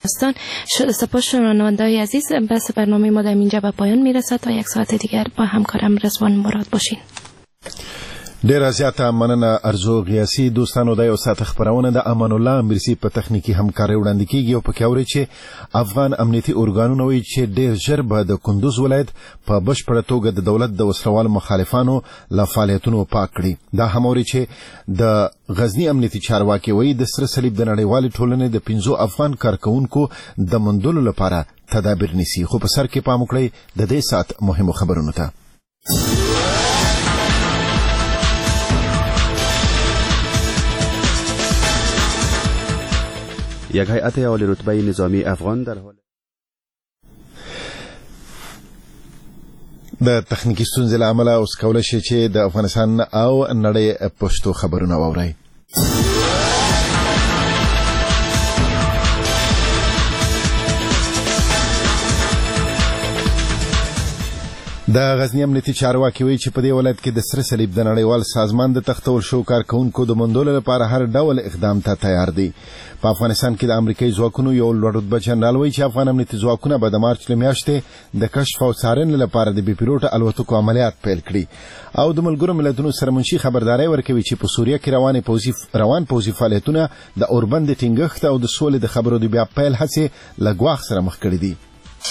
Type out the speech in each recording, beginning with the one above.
استان سپاس شنونده‌های عزیز، بس برنامه ما در اینجا به پایان میرسد. تا یک ساعت دیگر با همکارم رضوان مراد باشین. ډیره زیاته مننه ارزو غیاسی. دوستانو دا یو ساعت خبرونه د امان الله امرسی په تخنیکی همکاري وړاندې کیږي او پکې اوري چې افغان امنیتي ارګانونه وایي چې ډیر ژر به د کندوز ولایت په بشپړه توګه د دولت د وسلوال مخالفانو له فعالیتونو پاک کړي. دا هم اوري چې د غزنی امنیتي چارواکي وایي د سره صلیب د نړیوالې ټولنې د 15 افغان کارکونکو د مندلو لپاره تدابیر نیسي. خو په سر کې پام وکړئ د دې ساعت مهمو خبرونو ته. یک هیئت عالی رتبه نظامی افغان در حال د تخنیکی ستونزې له امله اوس کولی شي چې د افغانستان او نړۍ پښتو خبرونه واورئ. د غزنی امنیتي چارواکي وایي چې په دې ولایت کې د سره صلیب د نړیوال سازمان د تختول شو کارکونکو د مندلو لپاره هر ډول اقدام ته تیار دي. په افغانستان کې د امریکایي ځواکونو یو لوړ رتبه جنرال وایي چې افغان امنیتي ځواکونه به د مارچ له میاشتې د کشف او څارنې لپاره د بې پیلوټه الوتکو عملیات پیل کړي او د ملګرو ملتونو سره منشي خبرداري ورکوي چې په سوریه کې روان پوځي فعالیتونه د اوربند ټینګښت او د سولې د خبرو د بیا پیل هڅې له ګواښ سره مخ کړي دي.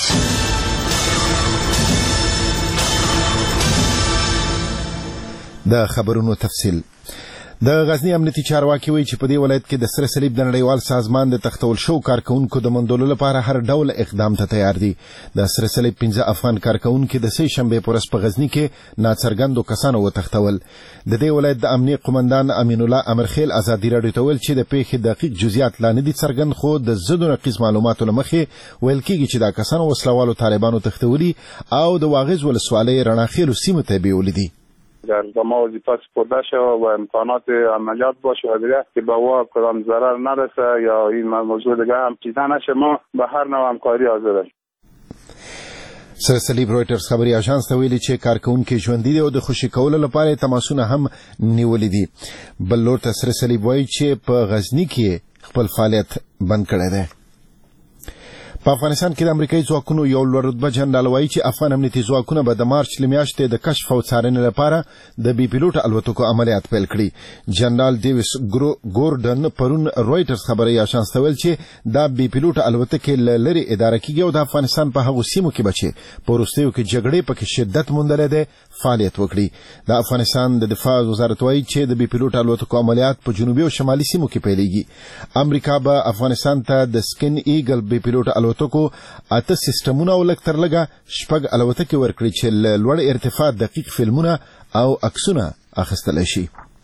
د خبرونو تفصیل. د غزنی امنیتي چارواکي وایي چې په دې ولایت کې د سره صلیب د نړیوال سازمان د تختول شو کارکونکو د مندلو لپاره هر ډول اقدام ته تیار دي. د سره صلیب 15 افغان کارکونکو د سې شنبه پورس په غزنی کې ناڅرګندو کسانو وتښتول. د دې ولایت د امنیه قومندان امین الله امرخیل ازادي راډیو ته ویل چې د پیښې دقیق جزئیات لا نه دي څرګند، خو د زدو نقیض معلوماتو له مخې ویل کېږي چې دا کسانو وسلوالو طالبانو تښتولي او د واغظ ولسوالۍ رڼاخیلو سیمو ته بیولي دي. در ما وظیفه سپرده شد و امکانات عملیات باشه و دیگه که به وا کدام ضرر نرسه یا این موضوع دیگه هم چیزا نشه، ما به هر نوع همکاری حاضر هستیم. سره صلیب رویټرز خبري اژانس ته ویلي چې کارکونکو ژوندۍ دي او د خوشي کولو لپاره تماسونه هم نیولې دي. بل لور ته سره صلیب وایي چې په غزنی کې خپل فعالیت بند کړی دی. په افغانستان کې د امریکایي ځواکونو یو لوړ رتبه جنرال وایي چې افغان امنیتي ځواکونه به د مارچ له میاشتې د کشف او څارنې لپاره د بې پیلوټه الوتکو عملیات پیل کړي. جنرال ډیویس ګوردن پرون رویټرز خبري اژانس ته ویل چې دا بې پیلوټه الوتکې له لرې اداره کیږي او د افغانستان په هغو سیمو کې به چې په وروستیو کې جګړې پکې شدت موندلی دی فعالیت وکړي. د افغانستان د دفاع وزارت وایي چې د بې پیلوټه الوتکو عملیات په جنوبي او شمالي سیمو کې پیلېږي. امریکا به افغانستان ته د سکن ایګل بې پیلوټه الوتکو 8 سیستمونه او لږ تر لږه 6 الوتکې ورکړي چې له لوړ ارتفاع دقیق فلمونه او عکسونه اخیستلی شي.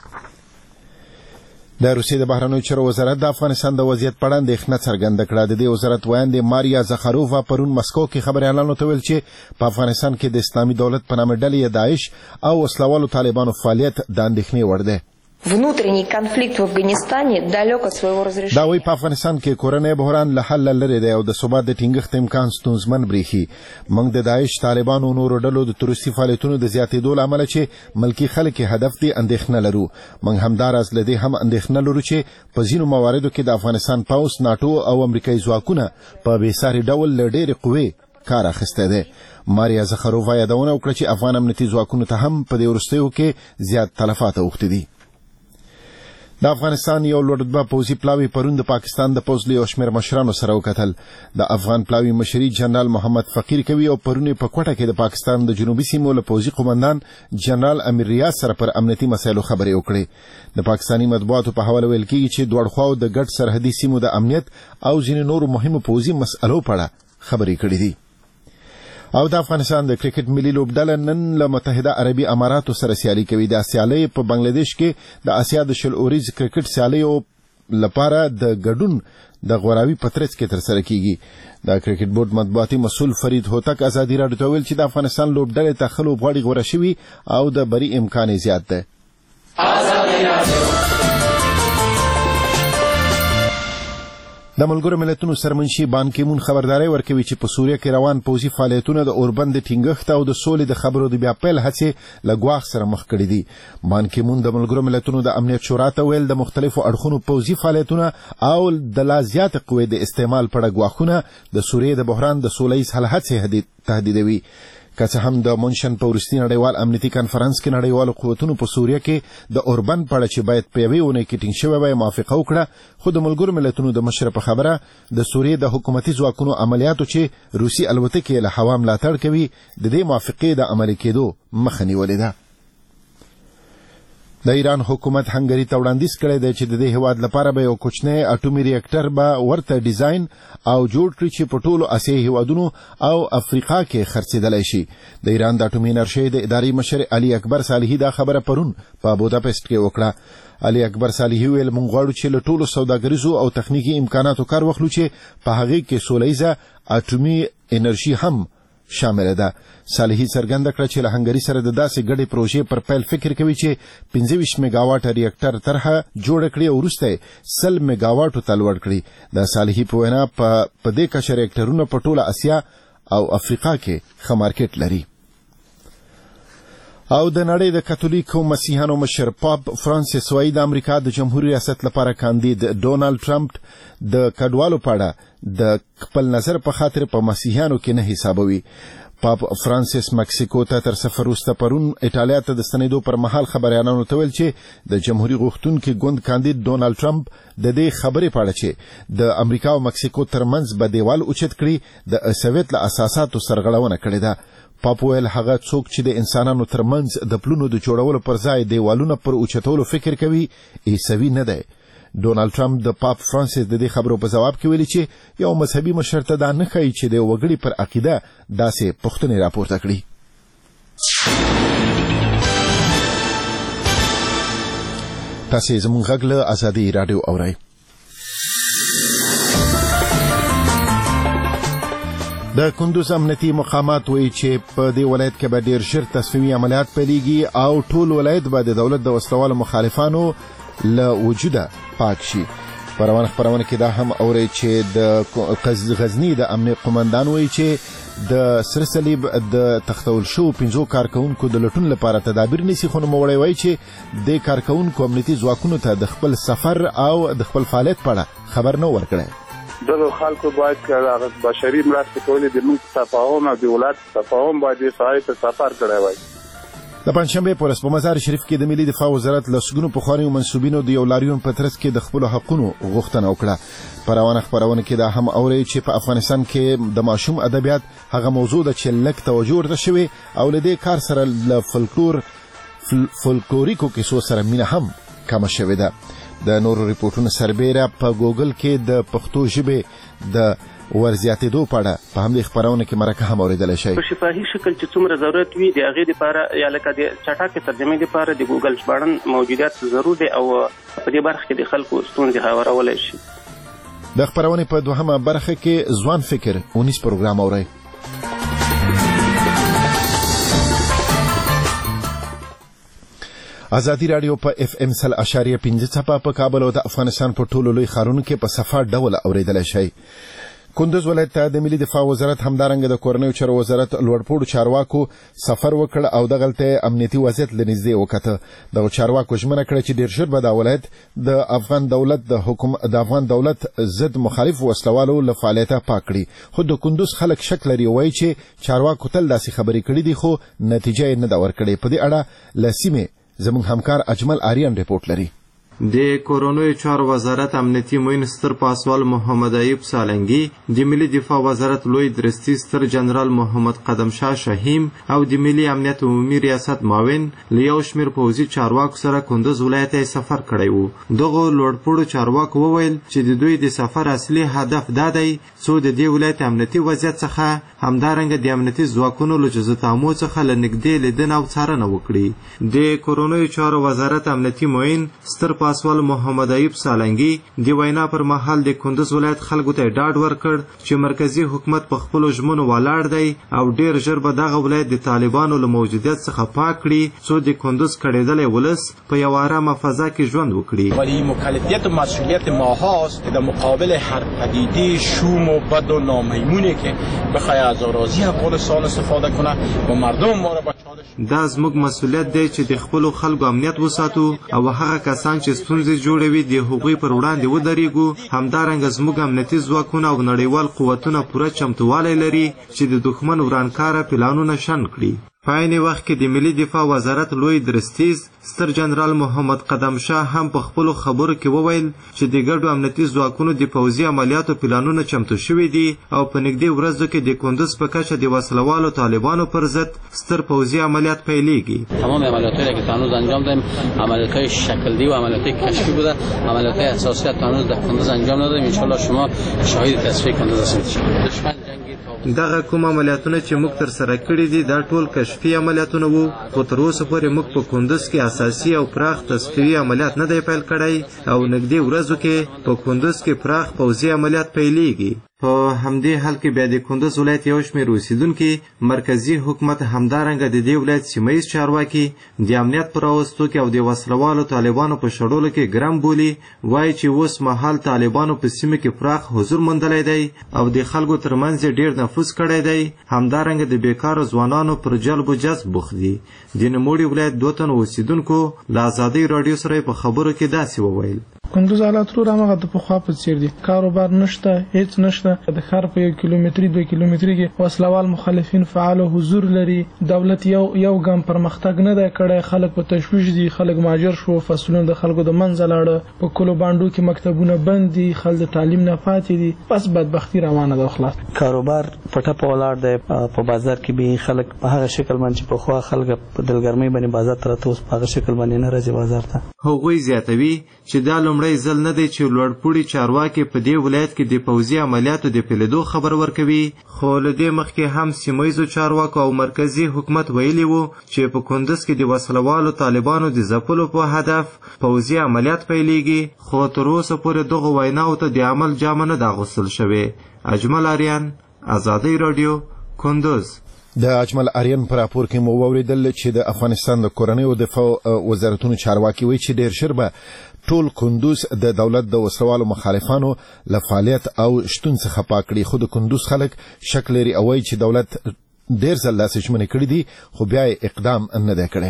د روسیې د بهرنیو چارو وزارت د افغانستان د وضعیت په اړه اندېښنه څرګنده کړه. د دې وزارت ویاندې ماریا زخارووا پرون مسکو کې خبريالانو ته ویل چې په افغانستان کې د اسلامي دولت په نامه ډلې داعش او وسلوالو طالبانو فعالیت د اندېښنې وړ دی. Внутренний конфликт в Афганистане далек от своего разрешения. دا وی په افغانستان کې کورنۍ بحران له حل لري دی او د ثبات د ټینګښت امکان ستونزمن بریښي. موږ د داعش طالبانو نورو ډلو د تروریستي فعالیتونو د زیاتېدو له امله چې ملکي خلک هدف دي اندېښنه لرو. موږ همداراز له دې هم اندېښنه لرو چې په ځینو مواردو کې د افغانستان پوځ، ناټو او امریکایي ځواکونه په بېساري ډول له ډېرې قوې کار اخیستی دی. ماریا زخارووا یادونه وکړه چې افغان امنیتي ځواکونو ته هم په دې وروستیو کې زیات تلفات اوښتي دي. د افغانستان یو لوړ رتبه پوځي پلاوي پرون د پاکستان د پوځ له یو شمېر مشرانو سره وکتل. د افغان پلاوي مشري جنرال محمد فقیر کوي او پرون په کوټه کې د پاکستان د جنوبي سیمو له پوځي قومندان جنرال امیر ریاض سره پر امنیتي مسایلو خبرې وکړې. د پاکستاني مطبوعاتو په حواله ویل کېږي چې دوړ خواو د ګډ سرحدي سیمو د امنیت او ځینې نورو مهمو پوځي مسألو په اړه خبرې کړې دي. او د افغانستان د کرکټ ملي لوبډله نن له متحده عربي اماراتو سره سیالي کوي. د سیالۍ په بنگلاديش کې د اسیا د شل اوریز کرکټ سیالیو لپاره د ګډون د غوراوي پترڅ کې ترسره کیږي. د کرکټ بورډ مطبوعاتي مسؤل فرید هوتک ازادي راډیو ته ویل چې د افغانستان لوبډلې ته ښه لوبغاړي غوره شوي او د بري امکان زیات دی. د ملګرو ملتونو سرمنشي بان کی مون خبرداري ورکوي چې په سوریه کې روان پوځي فعالیتونه د اوربند ټینګښت او د سولې د خبرو د بیا پیل هڅې له ګواښ سره مخ کړي دي. بان کی مون د ملګرو ملتونو د امنیت شورا ته ویل د مختلفو اړخونو پوځي فعالیتونه او د لا زیات قوې د استعمال په اړه ګواښونه د سوریې د بحران د سولهییز حل هڅې تهدیدوي. که څه هم د منشن په وروستي نړیوال امنیتي کنفرانس کې نړیوالو قوتونو په سوریه کې د اوربند په اړه چې باید په یوې اونۍ کې ټینګ شوی وای موافقه وکړه، خو د ملګرو ملتونو د مشر په خبره د سوریې د حکومتي ځواکونو عملیاتو چې روسي الوتکې له هوا ملاتړ کوي د دې موافقې د عملي کېدو مخه نیولې ده. د ایران حکومت هنګری ته وړاندیز کړی دی چې د دې هیواد لپاره به یو کوچنی اټومي ریاکټر به ورته ډیزاین او جوړ کړي چې په ټولو اسیایي هیوادونو او افریقا کې خرڅېدلی شي. د ایران د اټومي انرژۍ د ادارې مشر علي اکبر صالحي دا خبره پرون په بوداپست کې وکړه. علي اکبر صالحي ویل موږ غواړو چې له ټولو سوداګریزو او تخنیکي امکاناتو کار واخلو چې په هغې کې سولیزه اټومي انرژي هم شامل ده. صالحي څرګنده کړه چې له هنګري سره د داسې ګډې پروژې پر پیل فکر کوي چې 25 میګاواټه ریاکټر طرحه جوړه کړي او وروسته 100 میګاواټو ته لوړ کړي. د صالحي په وینا په دې کچه ریاکټرونه په ټوله اسیا او افریقا کې ښه مارکیټ لري. او د نړۍ د کاتولیکو مسیحیانو مشر پاپ فرانسیس وایي د امریکا د جمهوریت ریاست لپاره کاندید ډونالد ټرمپ د کډوالو په اړه د خپل نظر په خاطر په مسیحیانو کې نه حسابوي. پاپ فرانسیس مکسیکو ته تر سفر وروسته پرون ایټالیا ته د ستنېدو پر مهال خبریالانو ته ویل چې د جمهوریت غوښتونکي ګوند کاندید ډونالد ټرمپ د دې خبرې په اړه چې د امریکا او مکسیکو ترمنځ به دیوال اوچت کړي د سویت له اساساتو سرغړونه کړې ده. پاپ ویل هغه څوک چې د انسانانو ترمنځ د پلونو د جوړولو پر ځای دیوالونه پر اوچتولو فکر کوي عیسوي نه دی. ډونالد ټرمپ د پاپ فرانسیس د دې خبرو په ځواب کې ویلي چې یو مذهبي مشر ته دا نه ښایي چې د وګړي پر عقیده داسې پوښتنې راپورته کړي. تاسې زموږ غږ له ازادي راډیو اورئ. د کندوز امنیتي مقامات وایي چې په دې ولایت کې به ډېر ژر تصفیوي عملیات پیلېږي او ټول ولایت به د دولت د وسلوالو مخالفانو له وجوده پاک شي. خپرونه کې دا هم اورئ چې د غزني د امنیت قومندان وایي چې د سره صلیب د تختول شو 5 کارکونکو د لټون لپاره تدابیر نیسي، خو نوموړی وایي چې د کارکونکو امنیتي ځواکونو ته د خپل سفر او د خپل فعالیت په اړه خبر نه ورکړی. دغه خلکو باید که بشري مرستې کولې د موږ تفاهم او د ولایت تفاهم باید د سړی ته سفر کړی وای. د پنجشنبې په ورځ په مزار شریف کې د ملي دفاع وزارت لسګونو پخوانیو منصوبینو د یو لاریون په ترڅ کې د خپلو حقونو غوښتنه وکړه. خپرونه کې دا هم اورئ چې په افغانستان کې د ماشوم ادبیات هغه موضوع ده چې لږ توجه ورته شوې او له دې کار سره له فولکلوریکو کیسو سره مینه هم کمه شوې ده. د نورو ریپورټونو سربیره په ګوګل کې د پښتو ژبې د ورزیاتېدو په اړه په همدې خپرونه کې مرکه هم اورېدلی شئ. په شفاهي شکل چې څومره ضرورت وي د هغې دپاره یا لکه د چټکې ترجمې دپاره د ګوګل ژباړن موجودیت ضرور دی او په دې برخه کې د خلکو ستونزې هوارولی شي. د خپرونې په دوهمه برخه کې ځوان فکر 19 پروګرام اورئ. ازادي رادیو په FM 100.5 څپه په کابل او د افغانستان په ټولو لوی ښارونو کې په صفه ډول اورېدلی شئ. کندوز ولایت ته د ملي دفاع وزارت همدارنګه د کورنیو چارو وزارت لوړپوړو چارواکو سفر وکړ او دغلته امنیتي وضعیت له نږدې وکته. دغه چارواکو ژمنه کړه چې ډېر ژر به دا ولایت د افغان دولت ضد مخالف وسلوالو له فعالیته پاک کړي. خو د کندوز خلک شک لري، وایي چې چارواکو تل داسې خبرې کړې دي خو نتیجه یې نه ده ورکړې. په دې اړه له سیمې زموږ همکار اجمل آریان رپورټ لري. د کورونوي چارو وزارت امنیتي معین ستر پاسوال محمد ایوب سالنګي، د ملي دفاع وزارت لوی درستی ستر جنرال محمد قدم شاه شهیم او د ملي امنیت عمومي ریاست معاون له یو شمېر پوځي چارواکو سره کندوز ولایت ته سفر کړی و. دغه لوړپوړو چارواکو وویل چې د دوی د سفر اصلي هدف دا دی څو د دې ولایت امنیتي وضعیت څخه همدارنګه د امنیتي ځواکونو له جزتامو څخه له نږدې لیدنه او څارنه وکړي. د کورونوي چارو وزارت امنیتي معین ستر پاسوال محمد ایوب سالنګي د وینا پر مهال د کندوز ولایت خلکو ته ډاډ ورکړ چې مرکزی حکومت په خپل ژمنو ولاړ دی او ډیر ژر به دغه ولایت د طالبانو له موجودیت څخه پاک کړي څو د کندوز کړېدلې ولس په یو آرامه فضا کې ژوند وکړي. ولی مکلفیت و مسئولیت ما هاست در مقابل هر پدیده شوم و بد و نامیمونی که بخواد از اراضی افغانستان استفاده کنه و مردم ما را به چالش. دا زموږ مسئولیت دی چې د خپلو خلکو امنیت وساتو او هغه کسان چې ستونزې جوړوي د هغوی پر وړاندې ودرېږو. همدارنګه زموږ امنیتي ځواکونه او نړیوال قوتونه پوره چمتووالی لري چې د دښمن ورانکاره پلانونه شنډ کړي. په عین وخت کې د ملي دفاع وزارت لوی درستیز ستر جنرال محمد قدم شاه هم په خپلو خبرو کې وویل چې د ګډو امنیتي ځواکونو د پوځي عملیاتو پلانونه چمتو شوي دي او په نږدې ورځو کې د کندوز په کچه د وسلوالو طالبانو پر ضد ستر پوځي عملیات پیلېږي. تمام عملیاتایی که تا هنوز انجام دادیم عملیات‌های شکل‌دهی و عملیات‌های کشفی بوده. عملیات‌های اساسی تا هنوز در کندوز انجام ندادیم. ان شاءالله شما شاهد تصفیه کندوز هستید. دشمن دغه کوم عملیاتونه چې موږ تر سره کړي دي دا ټول کشفي عملیاتونه وو خو تر اوسه پورې موږ په کندوز کې اساسي او پراخ تصفیوي عملیات نه دی پیل کړی او نږدې ورځو کې په کندوز کې پراخ پوځي عملیات پیلېږي. په همدې حال کې بیا د کندوز ولایت یو شمېر اوسیدونکي مرکزي حکومت همدارنګه د دې ولایت سیمهیز چارواکي د امنیت په راوستو کې او د وسلوالو طالبانو په شړلو کې ګرم بولي. وایي چې اوس مهال طالبانو په سیمه کې پراخ حضور موندلی دی او د خلکو ترمنځ یې ډېر نفوذ کړی دی. همدارنګه د بیکاره ځوانانو پر جلب و جذب بوخت دي. د نوموړي ولایت 2 تنه اوسیدونکو له ازادۍ راډیو سره په خبرو کې داسې وویل: کندوز حالات رو همغه د پخوا په څیر دي. کاروبار نشته، هیڅ نشته. د ښار په 1 کیلومتري 2 کیلومتري کې وسلوال مخالفین فعال حضور لري. دولت یو ګام پرمختګ نه دی کړی. خلک په تشویش دي، خلک مهاجر شو، فصلونه د خلکو د منځه لاړه. په کلو باندو کې مکتبونه بند دي، خلک د تعلیم نه پاتې دي. بس بدبختی روانه ده. خلاص کاروبار پټه په ولاړ دی. په بازار کې به خلک په هغه شکل باندې په خوا خلک په دلګرمۍ باندې بازار ته راته اوس په هغه شکل باندې نه راځي بازار ته. هغوی زیاتوي چې دا لومړی ځل نه دی چې لوړپوړي چارواکي په دې ولایت کې د پوځي عملیاتو د پیلېدو خبر ورکوي. خو له دې مخکې هم سیمهیزو چارواکو او مرکزي حکومت ویلي وو چې په کندوز کې د وسلوالو طالبانو د ځپلو په هدف پوځي عملیات پیلېږي. خو تر اوسه پورې دغو ویناو ته د عمل جامه نه ده اغوستل شوې. اجمل آریان، ازادۍ راډیو، کندوز. د اجمل آریان پر راپور کې مو واوریدل چې د افغانستان د کورنۍ او دفاع وزارتونو چارواکي وایي چې ډېر ژر به ټول کندوز د دولت د وسلوالو مخالفانو له فعالیت او شتون څخه پاک کړي. خو د کندوز خلک شک لري او وایي چې دولت ډېر ځل لاسې ژمنې کړي دي خو بیا یې اقدام نه دی کړی.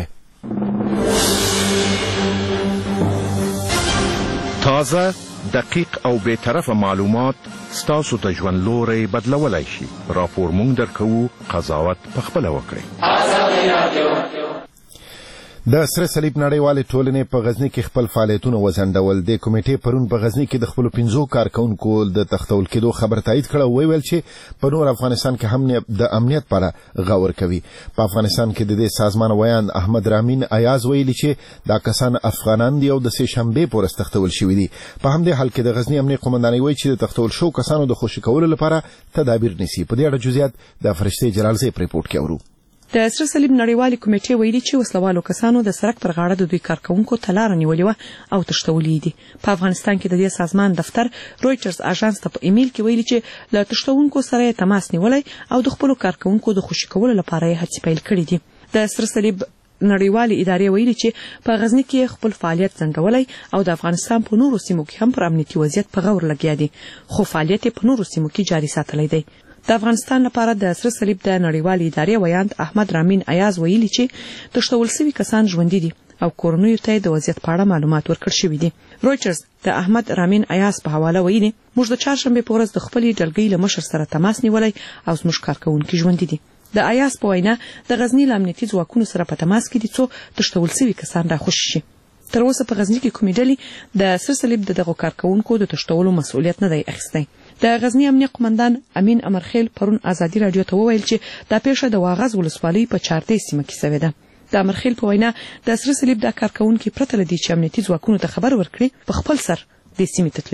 تازه، دقیق او بی‌طرفه معلومات ستاسو ته ژوند لوری بدلولی شي. راپور مونږ درکوو، قضاوت پخپله وکړئ. د سره صلیب نړیوالې ټولنې په غزني کې خپل فعالیتونه وځنډول. د کمیټې پرون په غزني کې د خپلو 5 کارکونکو د تښتول کېدو خبر تایید کړ او ویل چې په نور افغانستان کې هم د امنیت په اړه غور کوي. په افغانستان کې د دې سازمان ویان احمد رامین ایاز ویلي چې دا کسان افغانان دي او د سې شنبې پورې تښتول شوي دي. په همدې حال کې د غزني امنیه قومندانۍ وایي چې د تښتول شوو کسانو د خوشي کولو لپاره تدابیر نیسي. په دې اړه جزئیات د فرشتې جلالزی په ریپورټ کې اورو. د سره صلیب نړیوالې کمیټې ویلي چې وسلوالو کسانو د سړک پر غاړه د دوی کارکونکو ته لاره نیولې وه او تښتولي دي. په افغانستان کې د دې سازمان دفتر رویټرز اژانس ته په ایمیل کې ویلي چې له تښتونکو سره یې تماس نیولی او د خپلو کارکونکو د خوشي کولو لپاره یې هڅې پیل کړې دي. د سره صلیب نړیوالې ادارې ویلي چې په غزني کې خپل فعالیت ځنډولی او د افغانستان په نورو سیمو کې هم پر امنیتي وضعیت په غور لګیا دي خو فعالیت یې په نورو سیمو کې جاري ساتلی دی. د افغانستان لپاره د سره صلیب د نړیوالې ادارې ویاند احمد رامین ایاز ویلي چې تښتول شوي کسان ژوندي دي او کورنیو ته د وضعیت په اړه معلومات ورکړل شوي دي. رویټرز د احمد رامین ایاز په حواله ویلي موږ د چهارشنبې په ورځ د خپلې ډلګۍ له مشر سره تماس نیولی او زموږ کارکونکي ژوندي دي. د ایاز په وینا د غزني له امنیتي ځواکونو سره په تماس کې دي څو تښتول شوي کسان راخوشي شي. تر اوسه په غزني کې کومې ډلې د سره صلیب د دغو کارکونکو د تښتولو مسؤلیت نه دی اخیستی. د غزنی امنیه قومندان امین امرخیل پرون ازادي راډیو ته وویل چې دا پیښه د واغظ ولسوالۍ په چارتې سیمه کې شوې ده. د امرخیل په وینا د سره صلیب د کارکونکو پرته له دې چې امنیتي ځواکونو ته خبر ورکړي په خپل سر د سیمې ته تللي وو.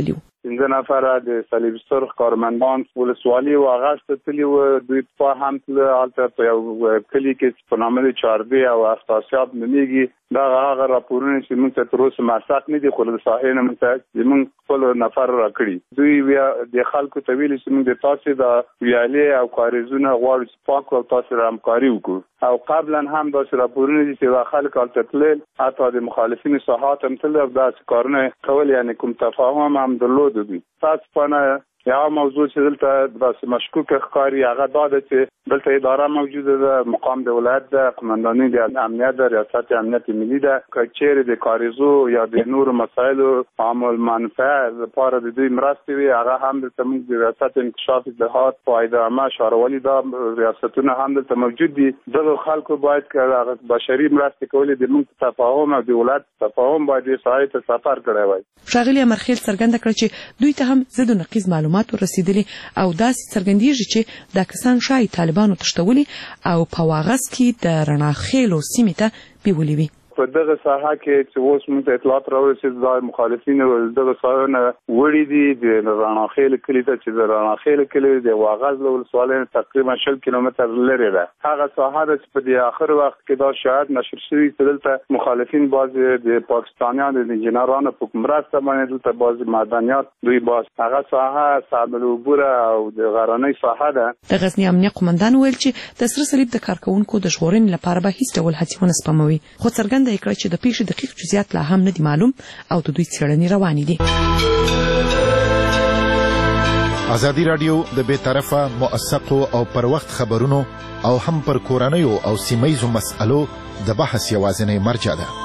15 نفره د صلیب سرخ کارمندان ولسوالي او اغاست تلی و دوی په هم تل البته په یو کلی کې په نامه د چاربي او افتاسیاب نمیږي دا هغه راپورونه چې موږ ته تر اوسه مساق نه دي خو د صحې نه موږ خپل نفر راکړي دوی بیا د خلکو ته ویلي چې موږ د تاسو د ویالې او کاریزونه غواړو چې پاک او تاسو را همکاري وکړو او قبلا هم دا راپورونه دي چې خلک البته تل حتی د مخالفین صحات هم تل دا کارونه کول یعنی کوم تفاهم هم درلود دي تاسو په یا موضوع چې دلته د مشکوک ښکاری هغه دا ده چې دلته اداره موجوده ده مقام د ولایت د قومندانۍ د امنیت د ریاست امنیت ملي ده کچېر د کاریزو یا د نور مسایلو عامل منفعه لپاره د دوی مرستې وي هغه هم د موږ د ریاست انکشاف اطلاعات فایده عامه شاروالي دا ریاستونه هم دلته موجود دي دغه خلکو باید که بشري مرستې کولې د موږ تفاهم او د ولایت تفاهم باید د سایت سفر کړی وای ښاغلي امرخیل څرګنده کړه چې دوی ته هم ضد نقیض معلومات ورسېدلي او داسې څرګندېږي چې دا کسان شاید طالبانو تښتولي او په واغس کې د رڼاخیلو سیمې ته بیولي وي په دغه ساحه کې چې اوس موږ ته اطلاعات راورسېد د مخالفین دغه ساحونه وړي دي د رڼاخیل کلي ته چې د رڼاخیل کلي د واغز له ولسوالۍ تقریبا 20 کیلومتر لرې ده هغه ساحه ده چې په د آخر وخت کې دا شاید نشر شوي چې دلته مخالفین بعضې د پاکستانیانو د انجینرانو په مرسته باندې دلته بعضې معدنیات دوی باز هغه ساحه صعب العبور او د غرنۍ ساحه ده د غزني امنیه قومندان ویل چې د سره صلیب د کارکونکو د ژغورنې لپاره به هیڅ ډول هڅې ونه سپموي خو څرګنده کړه چې د پیښې دقیق جزئیات لا هم نه دي معلوم او د دوی څېړنې روانې دي ازادي رادیو د بې طرفه موثقو او پر وخت خبرونو او هم پر کورنیو او سیمهیزو مسألو د بحث یوازینۍ مرجع ده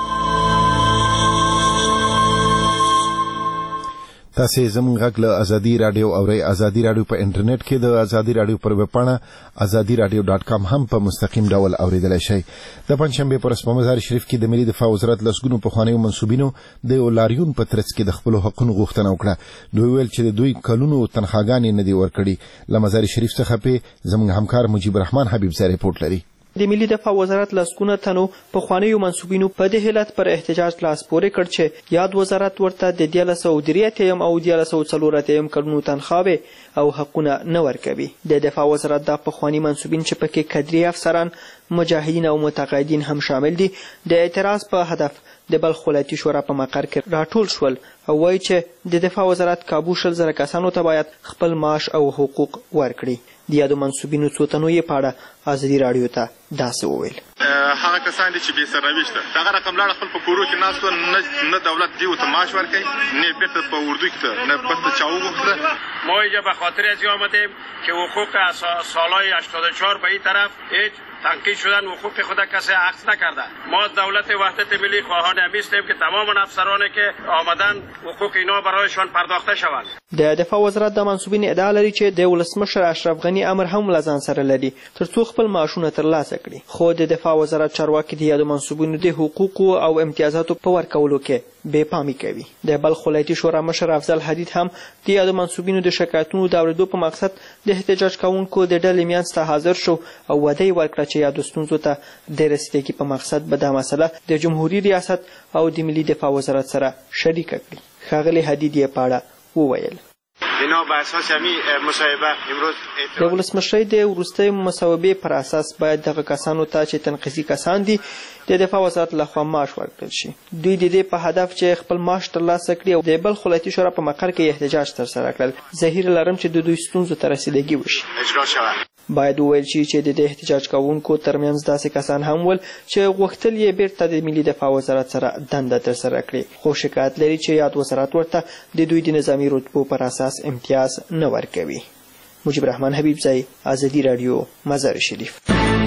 تاسو زموږ غږ له ازادي رادیو او ازادي رادیو په انټرنیټ کې د ازادي رادیو پر ویب پاڼه azadiradio.com هم په مستقیم ډول اوریدلای شئ د پنځشنبه پر ورځ په مزار شریف کې د ملي دفاع وزارت لسګونو پخوانیو منسوبینو د لاریون په ترڅ کې د خپل حقوقو غوښتنه وکړه دوی ویل چې دوی کلونو تنخواګانې نه دي ورکړي له مزار شریف څخه په زموږ همکار مجيب الرحمن حبیب زری رپورټ لري د ملي دفاع وزارت لسګونه تنو پخوانیو منسوبینو په دې حالت پر احتجاج لاس پورې کړ چې یاد وزارت ورته د 1993 او 1994 کلونو تنخواه او حقونه نه ورکوي د دفاع وزارت د پخوانی منسوبین چې پکې کادري افسران مجاهدین او متقاعدین هم شامل دي د اعتراض په هدف د بلخ ولایتي شورا په مقر کې راټول شول او وایي چې د دفاع وزارت کابو 100,000 کسانو ته باید خپل معاش او حقوق ورکړي د یادو منسوبینو څو تنو یې په اړه ازادي رادیو ته داسې وویل هغه کسان دي چې بې سرنوشت ده دغه رقم لاړه خپل په کورو کې ناست نه دولت دیو ته معاش ورکوي نه بیرته په اردو کې نه بیرته چا وغوښته ما اینجا به خاطر از آمدیم که حقوق سالهای 84 به این طرف هیچ تنقید شدن حقوق خود کسی عکس نکرده ما دولت وحدت ملی خواهان هستیم که تمام افسرانی که آمدن حقوق اینا برایشان پرداخته شود د دفاع وزارت د منسوبین ادعا لري چې د ولسمشر اشرف غنی امر هم له ځان سره لري ترڅو خپل معاشونه ترلاسه کړي خو د دفاع وزارت چارواکي د یادو منسوبینو د حقوقو او امتیازاتو په ورکولو کې بې پامي کوي د بلخ ولایتي شورا مشر افضل حدید هم د یادو منسوبینو د شکایتونو د اورېدو په مقصد د احتجاج کوونکو د ډلې منځ ته حاضر شو او وعده یې ورکړه چې یادو ستونزو ته د رسیدګۍ په مقصد به دا مسله د جمهوري ریاست او د ملي دفاع وزارت سره شریکه کړي ښاغلی حدید یې په اړه وویل بنا بر اساس همین مصاحبه امروز د ولسمشرۍ د وروستۍ مصوبې پر اساس باید دغه کسانو ته چې تنقیصي کسان دي د دفاع وزارت لخوا معاش ورکړل شي دوی د دې په هدف چې خپل معاش ترلاسه کړي او د بلخ ولایتي شورا په مقر کې احتجاج ترسره کړل زهیر لرم چې د دوی ستونزو ته رسیدګي وشي اجرا شود باید وویل شي چې د دې احتجاج کوونکو ترمنځ داسې کسان هم ول چې غوښتل یې بیرته د ملي دفاع وزارت سره دنده ترسره کړي خو شکایت لري چې یاد وزارت ورته د دوی د نظامي رتبو پر اساس امتیاز نه ورکوي مجيب الرحمن حبیب زئی ازادي رادیو مزار شریف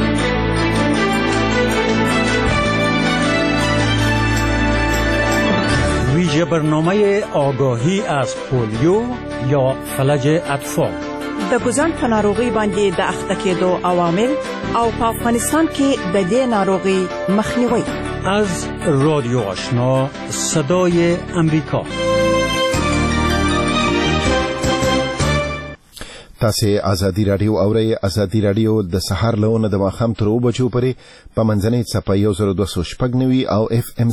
ویژه برنامه آگاهی از پولیو یا فلج اطفال د ګوزن په ناروغي باندې د اخته کېدو عوامل او په افغانستان کې د دې ناروغي مخنیوي از رادیو آشنا صدای امریکا تاسې ازادي رادیو اورئ. ازادي رادیو د سهار له 9 د ماښام تر 2 بجو پورې په منځنۍ څپه 1290 او FM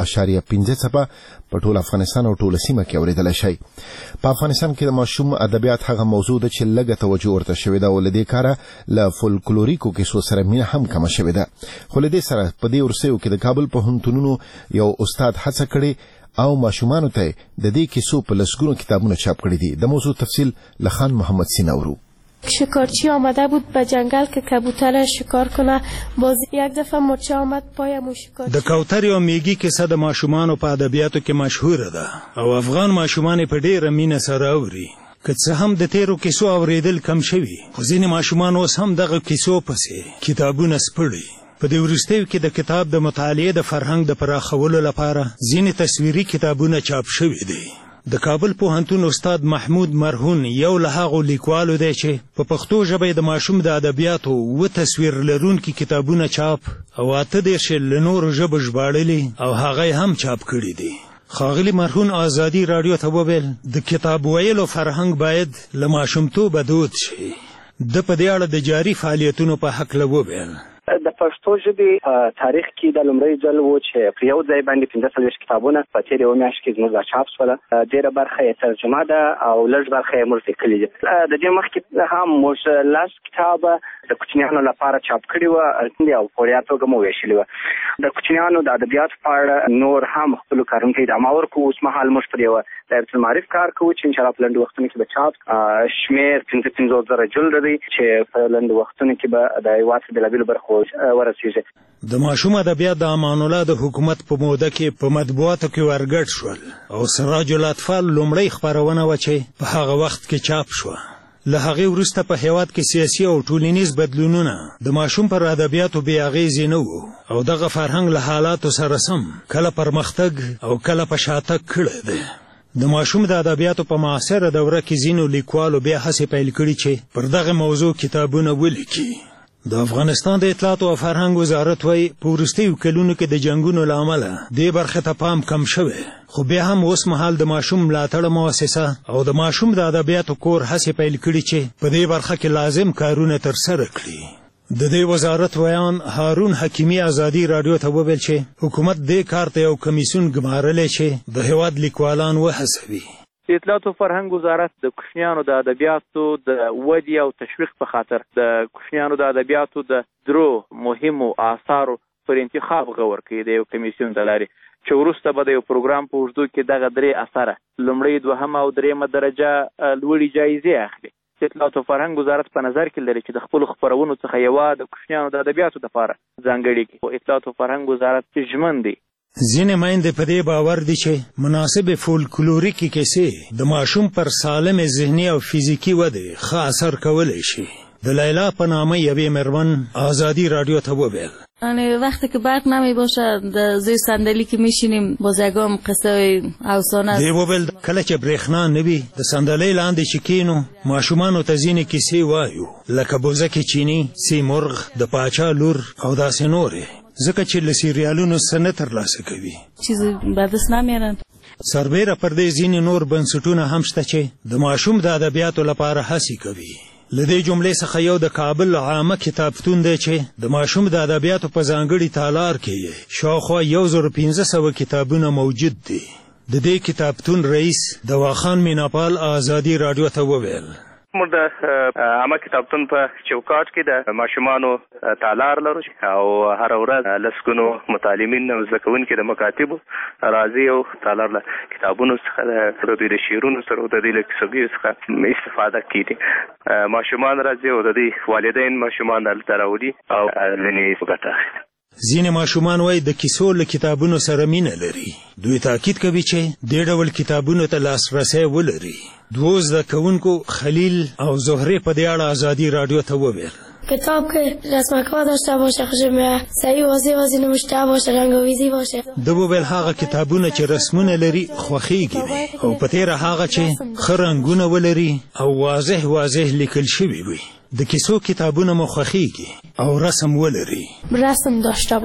100.5 څپه په ټول افغانستان او ټول سیمه کې اوریدلای شئ. په افغانستان کې د ماشوم ادبیات هغه موضوع ده چې لږه توجه ورته شوې ده او له دې کاره له فولکلوریکو کیسو سره مینه هم کمه شوې ده. خو له دې سره په دې ورسیو کې د کابل پوهنتونونو یو استاد هڅه کړې او ماشومانو ته د دې کیسو په لسګونو کتابونه چاپ کړي دي. د موضوع تفصیل لخان محمد سیناورو. شکارچی آمده بود به جنگل که کبوتر شکار کنه. باز یک دفعه مرچه آمد پایم و شکارچی. د کوتر یا میږي کیسه د ماشومانو په ادبیاتو کې مشهوره ده او افغان ماشومان په ډېره مینه سره اوري. که څه هم د تیرو کیسو اوریدل کم شوي، خو ځینې ماشومان اوس هم دغه کیسو پسې کتابونه سپړي. په دې وروستیو کې د کتاب د مطالعې د فرهنګ د پراخولو لپاره ځینې تصویري کتابونه چاپ شوي دي. د کابل پوهنتون استاد محمود مرهون یو له هغو لیکوالو دی چې په پښتو ژبه د ماشوم د ادبیاتو 7 تصویر لرونکي کتابونه چاپ او 8 له نورو ژبو ژباړلي او هغه هم چاپ کړي دي. ښاغلي مرهون ازادي رادیو ته وویل د کتاب ویلو فرهنګ باید له ماشومتوبه دود شي. د په دې اړه د جاري فعالیتونو په هکله وویل. د پښتو ژبې تاریخ کې د لومړی ځل و چې په یو ځای باندې 15 کتابونه په تېرې یوه میاشت کې زموږ چاپ شوله. ډېره برخه یې ترجمه ده او لږ برخه یې موږ لیکلي دي. د دې مخکې هم موږ 10 کتابه د کوچنیانو لپاره چاپ کړي وه او په وړیا توګه مو ویشلي وه. د کوچنیانو د ادبیاتو په اړه نور هم خپلو کارونو ته ادامه ورکوو. اوس مهال موږ پر یوه دایرة المعارف کار کوو چې انشاءالله په لنډو وختونو کې به چاپ شمېر 55,000 جلده دی چې په لنډو وختونو کې به د هېواد په بېلابېلو برخو ورسېږي. د ماشوم ادبیات د امان الله د حکومت په موده کې په مطبوعاتو کې ورګډ شول او سراج الاطفال لومړی خپرونه وه چې په هغه وخت کې چاپ شوه. له هغې وروسته په هېواد کې سیاسي او ټولنیز بدلونونه د ماشوم پر ادبیاتو بې اغېزې نه وو او دغه فرهنګ له حالاتو سره سم کله پرمختګ او کله په شاتګ کړی دی. د ماشوم د ادبیاتو په معاصره دوره کې ځینو لیکوالو بیا هڅې پیل کړي چې پر دغه موضوع کتابونه ولیکي. د افغانستان د اطلاعاتو او فرهنګ وزارت وایي په وروستیو کلونو کې د جنګونو له امله دې برخې ته پام کم شوی، خو بیا هم اوس مهال د ماشوم ملاتړ مؤسسه او د ماشوم د ادبیاتو کور هڅې پیل کړي چې په دې برخه کې لازم کارونه ترسره کړي. د دې وزارت ویان هارون حکیمي ازادي رادیو ته وویل چې حکومت دې کار ته یو کمیسیون ګمارلی چې د هېواد لیکوالان وهڅوي. د اطلاعاتو فرهنګ وزارت د کوچنیانو د ادبیاتو د ودې او تشویق په خاطر د کوچنیانو د ادبیاتو د درو مهمو آثارو پر انتخاب غور کوي د یو کمیسیون د لارې چې وروسته به د یو پروګرام په اوږدو کې دغه 3 اثاره لومړۍ، دوهمه او درېیمه درجه لوړې جایزې اخلي. اطلاعاتو فرهنګ وزارت په نظر کې لري چې د خپلو خپرونو څخه یوه د کوچنیانو د ادبیاتو دپاره ځانګړې کړي. اطلاعاتو فرهنګ وزارت ژمن دی. ځینې میندې په دې باور دي چې مناسبې فولکلوریکي کیسې د ماشوم پر سالم ذهني او فیزیکي ودې ښه اثر کولی شي. د لیلا په نامه یوې مېرمن ازادي رادیو ته وویل. وقتی که برق نمی باشه زیر صندلی که میشینیم باز یکم قصه افسانه. دی وویل کله چې برېښنا نه وي د صندلۍ لاندې چې کینو ماشومانو ته ځینې کیسې وایو لکه بوزکې چیني، سیمرغ، د پاچا لور او داسې نورې، ځکه چې له سیریالونو څه نه ترلاسه کوي. چیزی به دست نمیارن. سربیره پر دې ځینې نور بنسټونه هم شته چې د ماشوم د ادبیاتو لپاره هڅې کوي. له دې جملې څخه یو د کابل عامه کتابتون دی چې د ماشوم د ادبیاتو په ځانګړي تالار کې شاوخوا 1500 کتابونه موجود دي. د دې کتابتون رئیس دواخان میناپال ازادي رادیو ته وویل. موږ د عامه کتابتون په چوکاټ کې د ماشومانو تالار لرو او هره ورځ لسګونو متعلمین او زده کوونکي د مکاتبو راځي او تالار له کتابونو څخه د دوی د شعرونو سره او د دوی له کیسهګیو څخه استفاده کوي. ماشومان راځي او د دوی والدین ماشومان هلته راوړي او ځینې ګټه اخلي. ځینې ماشومان وایي د کیسو له کتابونو سره مینه لري. دوی تاکید کوي چې دې ډول کتابونو ته لاسرسی ولري. 2 زده کوونکو خلیل او زهرې په دې اړه ازادي رادیو ته وویل. کتاب که رسمک‌ها داشته باشه، خوشمه صحیح واضح نوشته باشه، رنگ‌آمیزی باشه. د وویل هغه کتابونه چې رسمونه لري خوښیږي او په تېره هغه چې ښه رنګونه ولري او واضح لیکل شوي وي. د کیسو کتابونه مو خوښیږي او رسم ولري. رسم داشته باشه.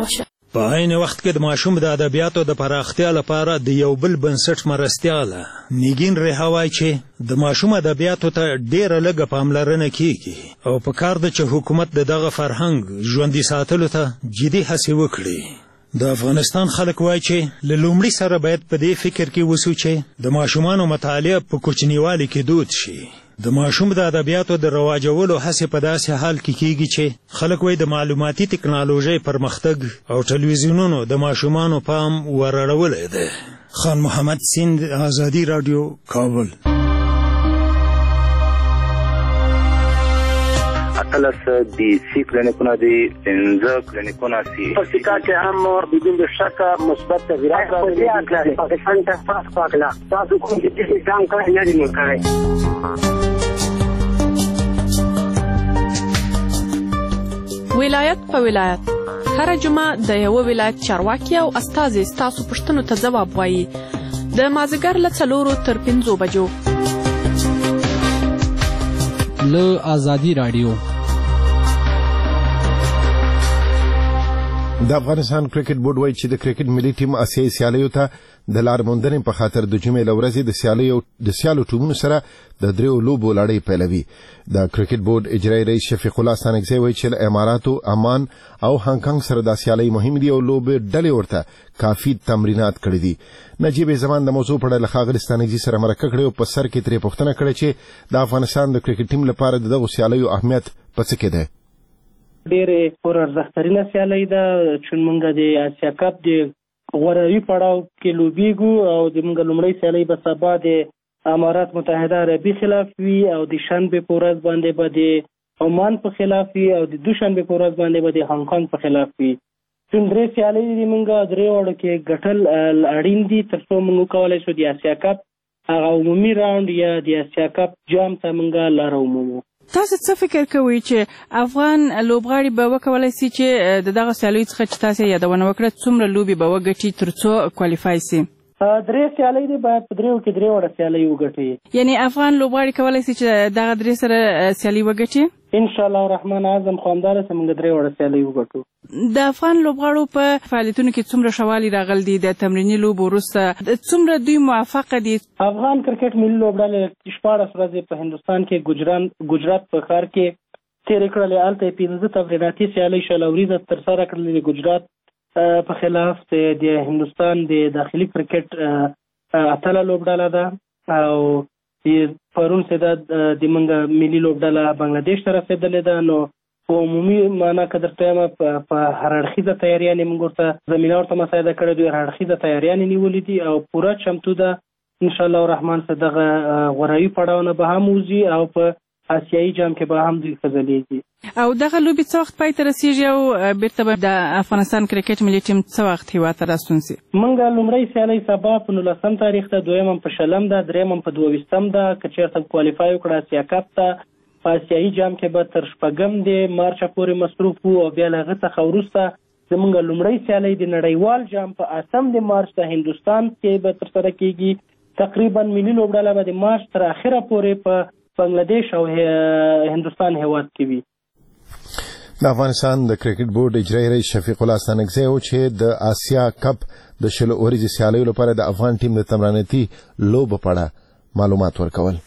په عین وخت کې د ماشوم د ادبیاتو د پراختیا لپاره د یو بل بنسټ مرستیاله نیګین رهاوای چې د ماشوم ادبیاتو ته ډیره لږه پاملرنه کیږي او په کار ده چې حکومت دغه فرهنګ ژوندي ساتلو ته جدي هڅې وکړي. د افغانستان خلک وایي چې له لومړي سره باید په دې فکر کې وسو چې د ماشومانو مطالعه په کوچنیوالي کې دود شي. د ماشوم د ادبیاتو د رواجولو هڅې په داسې حال کې کیږي چې خلک وایي د معلوماتي ټکنالوژۍ پرمختګ او ټلویزیونونو د ماشومانو پام ورړولی دی. خان محمد سیند، آزادي رادیو، کابل. اتلس دی سی کلینیکونه دی، 15 کلینیکونه سی. په سیکا کې هم بدون شک مثبت تغیرات راغلي. پاکستان ته پاس پاکلا تاسو کوم چې ځان کړی نه دی مکړی. ولایت په ولایت هر جمعه د یو ولایت چارواکي او استازي ستاسو پوښتنو ته ځواب وایي. د مازیګر له 4 تر 5 بجو له آزادي رادیو. د افغانستان کرکټ بورډ وایي چې د کرکټ ملي ټیم آسیایي سیالیو ته د لار موندنې په خاطر د جمعې له ورځې د سیالو ټیمونو سره د 3 لوبو لړۍ پیلوي. د کرکټ بورډ اجرایي رئیس شفیق الله ستانکزی وایي چې اماراتو، عمان او هانګ کانګ سره د سیالۍ مهم دي او لوبې ډلې ورته کافي تمرینات کړي دي. نجیب زمان د موضوع په اړه له ستانکزی سره مرکه کړې او په سر کې ترې پوښتنه کړې چې د افغانستان د کرکټ ټیم لپاره دغه سیالیو اهمیت په څه کې دی. ډېرې پر ارزښترینه سیالۍ ده چې موږ د اسیا کپ د غوروي پړاو کې لوبېږو او د موږ لومړۍ سیالۍ به سبا د امارات متحده عربي خلاف وي او د شنبې په ورځ باندې به د عمان په خلاف وي او د دوشنبې په ورځ باندې به د هانګ کانګ په خلاف وي. کوم درې سیالۍ دي موږ درې وړو کې ګټل اړین دي تر څو موږ وکولی شو د اسیا کپ هغه عمومي راوند یا د اسیا کپ جام ته موږ لاره ومومو. تاسو څه فکر کوئ چې افغان لوبغاړي به وکولای شي چې د دغه سیالیو څخه چې تاسو یادونه وکړه څومره لوبې به وګټي تر څو کوالیفای شي؟ درې سیالۍ دي باید په دریو کې درې وړه سیالۍ وګټي. یعنی افغان لوبغاړي کولی شي چې دغه درې سره سیالي وګټي؟ ان شاء الله الرحمن اعظم خو همدارسه موږ درې وړه سیالۍ وګټو. د افغان لوبغاړو په فعالیتونو کې څومره ښه والی راغلی دی د تمریني لوبو وروسته څومره دوی موفقه دي؟ افغان کرکټ ملي لوبډلې 14 ورځې په هندوستان کې ګجرات په ښار کې تېرې کړلې. هلته یې 15 تمریناتي سیالۍ شل وریځه ترسره کړلې. د ګجرات په خلاف د هندوستان د داخلي کرکټ اتله لوبډله ده او پرون سداد د منګه ملي لوبډله بنگلاديش ته رسیدلې ده. نو په عمومي معنا که درته وایم په هر اړخیزه تیاریانې موږ ورته زمینه ورته مساعده کړې ده. هر اړخیزه تیاریانې نیولې دي او پوره چمتو ده ان شاء الله الرحمن چې دغه غوروي پړاونه به هم وځي او په آسیایي جام کې به هم دوی ښځلیږي. او دغه لوبې څه وخت پای ته رسیږي او بیرته به د افغانستان کرکټ ملي ټیم څه وخت هیواد ته راستون شي؟ موږ لومړۍ سیالۍ سبا په 19 تاریخ ده، دویم په 20 ده، دریم په 22 ده. که چېرته کوالیفای وکړه اسیا کپ ته په آسیایي جام کې به تر 6 د مارچ پورې مصروف وو او بیا له هغه څخه وروسته زموږ لومړۍ سیالۍ د نړیوال جام په 8 د مارچ د هندوستان کې به ترسره کیږي. تقریبا ملي لوبډله به د مارچ تر اخره پورې په بنگلاديش او هندوستان هیواد کې وي. د افغانستان د کرکټ بورډ اجرایي رئیس شفیق الله ستانکزی و چې د آسیا کپ د شلو ورځې سیالیو لپاره د افغان ټیم د تمریناتي لوبو په اړه معلومات ورکول.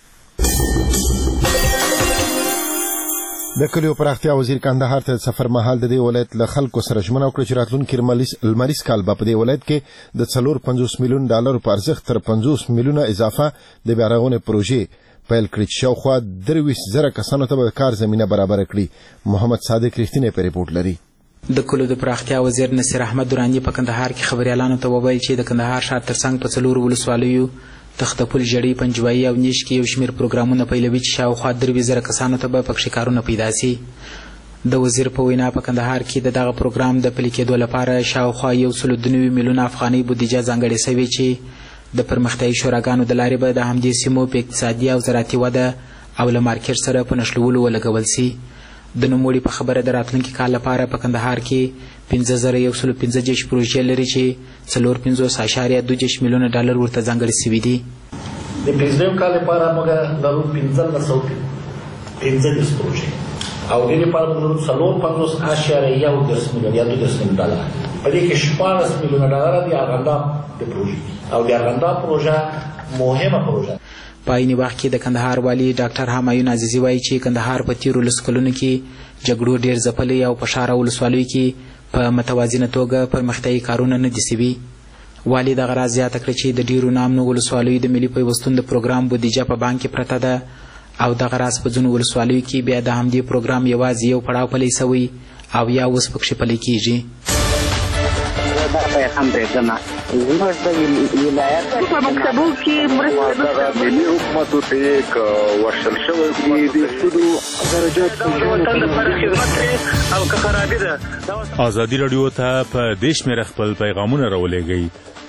د کلیو پراختیا وزیر کندهار ته سفر مهال د دې ولایت له خلکو سره ژمنه وکړه چې راتلونکي لمریز کال به په دې ولایت کې د $450 میلیون په ارزښت تر 50 میلیونه اضافه د بیا رغونې پروژې پیل کړي چې شاوخوا 23,000 کسانو ته به کار زمینه برابر کړي. محمد صادق رښتینی په ریپورټ لري. د کلو د پراختیا وزیر نصیر احمد درانی په کندهار کې خبريالانو ته وویل چې د کندهار ښار ترڅنګ په 4 ولسوالیو تختپل جړی پنجوایي او نیش کې یو شمېر پروګرامونه پیلوي چې شاوخوا 23,000 کسانو ته به پکښې کارونه پیدا شي. د وزیر په وینا په کندهار کې دغه پروګرام د پلي کېدو لپاره شاوخوا 190 میلیونه افغانۍ بودیجه ځانګړې شوې چې د پرمختیایي شوراګانو د لارې به د همدې سیمو په اقتصادي او زراعتي وده او له مارکېټ سره په نښلولو ولګول شي. د نوموړي په خبره د راتلونکي کال لپاره په کندهار کې 5,115 پروژې لري چې 450.2 میلیونه ډالر ورته ځانګړي شوي دي. د پنځم کال لپاره موږ لرو 1515 پروژې او دې لپاره موږ 4.50 میلیون یا 2 میلیون ډالر په دې کې 14 میلیون ډالر د ارغنداب د پروژې او د ارغنداب پروژه مهمه پروژه. په عین وخت کې د کندهار والی ډاکټر همایون عزیزي وایي چې کندهار په تیرو لسو کلونو کې جګړو ډېر ځپلی او په ښار او ولسوالیو کې په متوازنه توګه پرمختیایي کارونه نه دي سوي. والي دغه راز زیاته کړه چې د ډېرو نامنو ولسوالیو د ملي پیوستون د پروګرام بودیجه په بانک کې پرته ده او دغه راز په ځینو ولسوالیو کې بیا د همدې پروګرام یوازې یو پړاو پلی سوی او یا اوس پکښې پلی کېږي. هم پرېږدمه زموږ د ولایت په مکتبو کې مرسته ملي حکومتو ته یې که ورشل شوی دي د سودو درجات وطن لپاره خدمت کوي او که خرابي ده. ازادي راډیو ته په دې شمېره خپل پیغامونه راولېږئ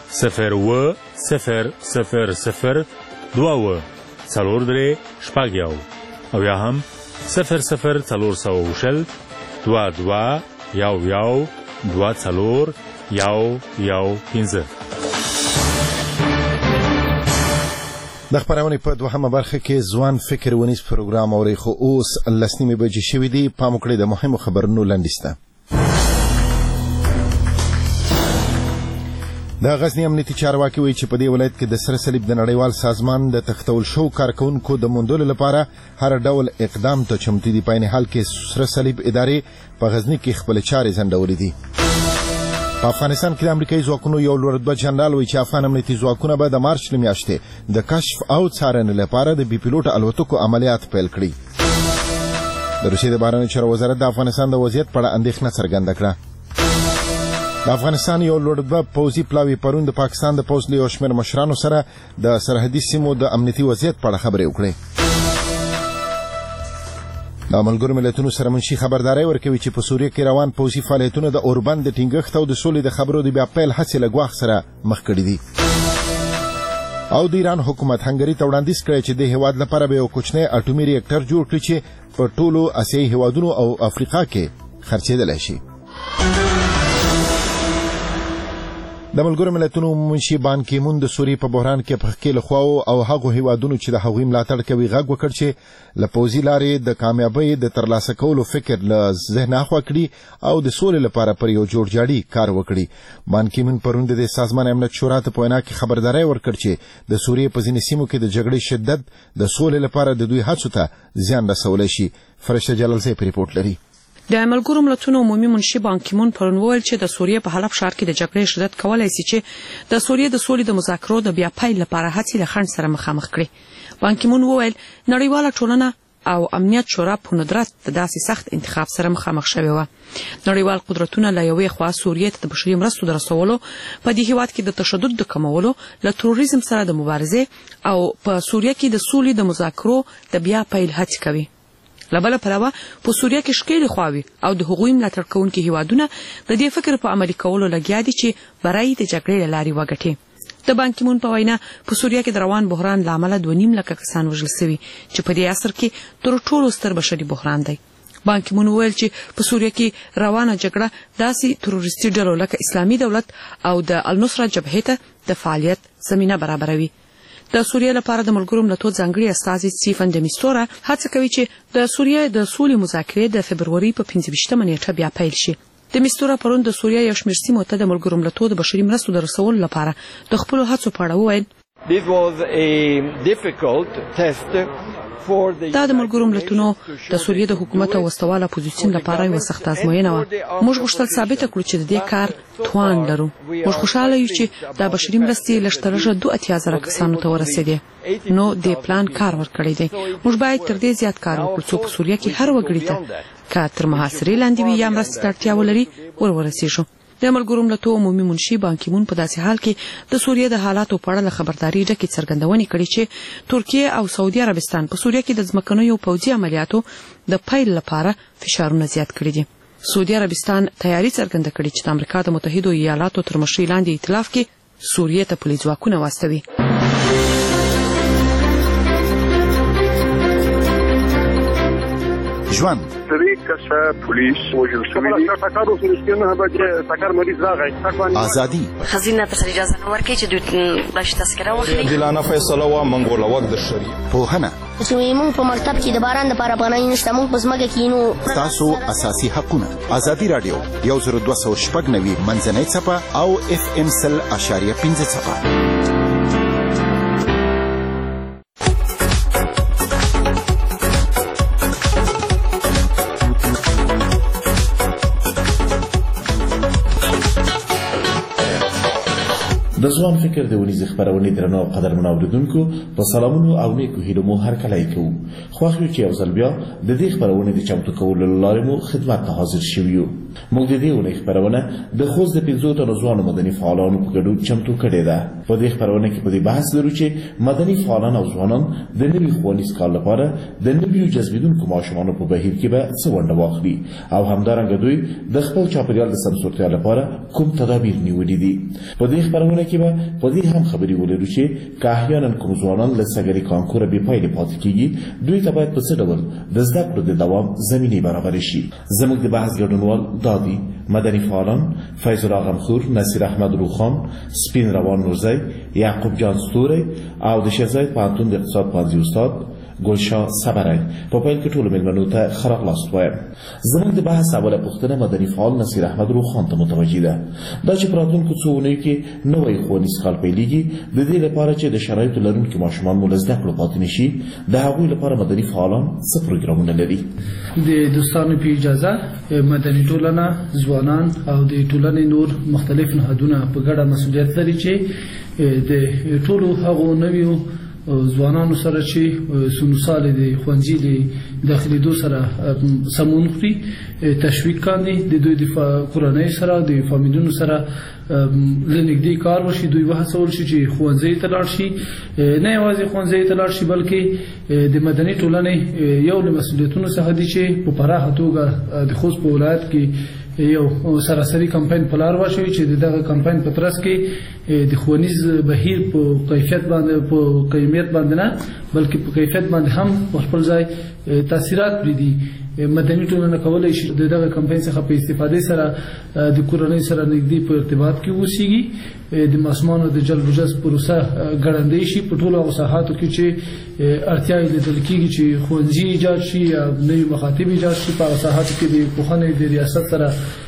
02000 4 او یا هم 00400 22 15. د خبرونې په دوهمه برخه کې ځوان فکر ونیس پروګرام اوري خو اوس لسنیمې بجې شوې دي. پام وکړئ د مهمو خبرونو لنډیسته. د غزنی امنیتي چارواکي وایي چې په دې ولایت کې د سره صلیب د نړیوال سازمان د تختول شو کارکونکو د موندلو لپاره هر ډول اقدام ته چمتو دي. په عین حال کې سره صلیب ادارې په غزنی کې خپل چارې ځنډولې دي. په افغانستان کې د امریکایي ځواکونو یو لوړ رتبه جنرال وایي چې افغان امنیتي ځواکونه به د مارچ له میاشتې د کشف او څارنې لپاره د بي پیلوټ الوتکو عملیات پیل کړي. د روسیې د بهرنیو چارو وزارت د افغانستان د وضعیت په اړه اندېښنه څرګنده کړه. د افغانستان یو لوړ رتبه پوځي پلاوي پرون د پاکستان د پوځ له یو شمېر مشرانو سره د سرحدي سیمو د امنیتي وضعیت په اړه خبرې وکړې. د ملګرو ملتونو سره منشي خبرداري ورکوي چې په سوریه کې روان پوځي فعالیتونه د اوربند د ټینګښت او د سولې د خبرو د بیا پیل هڅې له ګواښ سره مخ کړي دي. او د ایران حکومت هنګري ته وړاندیز کړی چې د هیواد لپاره به یو کوچنی اټومي ریاکټر جوړ کړي چې په ټولو اسیایي هیوادونو او افریقا کې خرڅېدلی شي. د ملګرو ملتونو منشي بان کی مون د سوریې په بحران کې په خکې لخواو او هغو هیوادونو چې د هغوی ملاتړ کوي غږ وکړ چې له پوځي لارې د کامیابۍ د ترلاسه کولو فکر له ذهن اخوا کړي او د سولې لپاره پر یو جوړجاړي کار وکړي. بان کی مون پرون د سازمان امنیت شورا ته په وینا کې خبرداری ورکړ چې د سوریې په ځینې سیمو کې د جګړې شدت د سولې لپاره د دوی هڅو ته زیان رسولی شي. فرشته جلالزی په ریپورټ لري. د ملګرو ملتونو عمومي منشي بان کی مون پرون وویل چې د سوریې په حلب ښار کې د جګړې شدت کولای شي چې د سوریې د سولې د مذاکرو د بیا پیل لپاره هڅې له خنډ سره مخامخ کړي. بان کی مون وویل نړیواله ټولنه او امنیت شورا په ندرت د داسې سخت انتخاب سره مخامخ شوی و. نړیوال قدرتونه له یوې خوا سوریې ته د بشري مرستو د رسولو، په دې هیواد کې د تشدد د کمولو، له تروریزم سره د مبارزې او په سوریې کې د سولې د مذاکرو د بیا پیل هڅې کوي. لبل پروا په سوریه کې شکیل خواوي او د حقوقي ملاتړ کوونکو هیوادونه د دې فکر په عملي کولو لګیا دي چې برای د جګړې لاري وګټي. د بان کی مون په وینا په سوریه کې د روان بحران لامل 2.5 لک کسان وژل شوي چې په دې عصر کې تر ټولو ستر بشري بحران دی. بان کی مون ویل چې په سوریه کې روانه جګړه داسې تروریستي ډلو لکه اسلامي دولت او د النصره جبهې ته د فعالیت زمينه برابروي. د سوریې لپاره د ملګرو ملتونو ځانګړي استازي سټیفن د میستورا هڅه کوي چې د سوریې د سولې مذاکرې د فبروري په 15مه نیټه بیا پیل شي. د میستورا پرون د سوریې یو شمېر سیمو ته د ملګرو ملتونو د بشري مرستو د رسولو لپاره د خپل هڅو په اړه وویل. دا د ملګرو ملتونو د سوریې د حکومت او وسوال اپوزیسیون لپاره یو سخت ازموینه و. موږ غوښتل ثابت کړو چې د دې کار توان لرو. موږ خوشاله یو چې د بشري مرستې لشترجه 2,000 کسانو ته ورسېدي. نو د پلان کار ورکړی دی. موږ باید تر دې زیات کار وکړو چې په سوریه کې هر وګړي ته که تر محاصرې لاندې وي یا مرستې ته اړتیا ولري ورسېږو. د ملګرو ملتونو عمومي منشي بان کی مون په داسې حال کې د سوریې د حالاتو په اړه خبرداري ډکې څرګندونې کړې چې ترکیه او سعودي عربستان په سوریه کې د ځمکنیو پوځي عملیاتو د پیل لپاره فشارونه زیات کړي دي. سعودي عربستان تیاری څرګنده کړې چې د امریکا د متحدو ایالاتو تر مشرۍ لاندې ائتلاف کې سوریې ته پولیس ځواکونه واستوي. ژوند 3 کسه پولیس وژل شوي دي ټکر اوس نږدې 9 بجې ټکر مریض راغی ازادي خزینه تر اجازه نه ورکړي چې دوی باندې تذکره واخلي عادلانه فیصله وا منګول وخت د شری پوهنه چې موږ په مکتب کې د باران لپاره پناه نشته موږ په ځمکه کې نو تاسو اساسي حقونه ازادي رادیو 10290 منځنۍ صفه او FM 100.5 صفه د ځوان فکر د ونیز خبرونه درنو او قدرمن اوریدونکو په سلامونو او نیکو هیلو مو هر کله کوو خو خو چې یو ځل بیا د دې خبرونه د چمتو کولو لپاره مو خدمت ته حاضر شویو موږ د دې ونې خبرونه د خوځ د 15 تنو ځوان مدني فعالانو په ګډون چمتو کړې ده په دې خبرونه کې په دې بحث لرو چې مدني فعالان او ځوانان د نوي ښوونیز کال لپاره د نویو جذبیدونکو ماشومانو په بهیر کې به څه ونډه واخلي او همدارنګه دوی د خپل چاپیریال د سمسورتیا لپاره کوم تدابیر نیولي دي په دې خبرونه کې به په دې هم خبرې ولرو چې که احیانا کوم ځوانان له سګري کانکور به پایله پاتې کیږي دوی ته باید په څه ډول د زده کړو د دوام زمینه برابر شي زموږ د بحث ګډونوال دادی مدني فعالان فیض الله غمخور نصیر احمد روخان سپین روان نورزی یعقوب جان ستوری او د شیخزاید پوهنتون د اقتصاد پوهنځي استاد ګلشاه صبرای په پیل کې ټول مېلمنو ته ښه راغلاست وایم زموږ د بحث اوله پوښتنه مدني فعال نصیر احمد روخان ته متوجه ده دا چې په راتلونکو څو اونیو کې نوی ښوونیز کال پیلېږي د دې لپاره چې د شرایطو لرونکي ماشومان مو له زده کړو پاتې نه شي د هغوی لپاره مدني فعالان څه پروګرامونه لري د دوستانو په اجازه مدني ټولنه ځوانان او د ټولنې نور مختلف نهادونه په ګډه مسؤلیت لري چې د ټولو هغو نویو ځوانانو سره چې سنوسال دي ښوونځي د داخليدو سره سمون خوري تشویق کاندي د دوی د کورنۍ سره د فامیلونو سره لنګدي کار وشي دوی وهڅول شي چې ښوونځي ته لاړ شي نه یوازې ښوونځي ته لاړ شي بلکې د مدني ټولنې یو له مسؤلیتونو څخه دي چې په پراخه توګه د خوست په ولایت کې یو سراسري کمپاین په لار واچوي چې دغه کمپاین په ترڅ کې د ښوونیز بهیر په کیفیت باندې په کمیت باندې نه بلکې په کیفیت باندې هم خپل ځای تاثیرات پریدي مدني ټولنه کولای شي دغه کمپاین څخه په استفادې سره د کورنۍ سره نږدې په ارتباط کې اوسېږي د ماشومانو د جلب و جذب پروسه ګړندۍ شي په ټولو ساحاتو کې چې اړتیاوې لیدل کېږي چې ښوونځي ایجاد شي یا نوي مخاطب ایجاد شي په ساحاتو کې د پوهنې د ریاست سره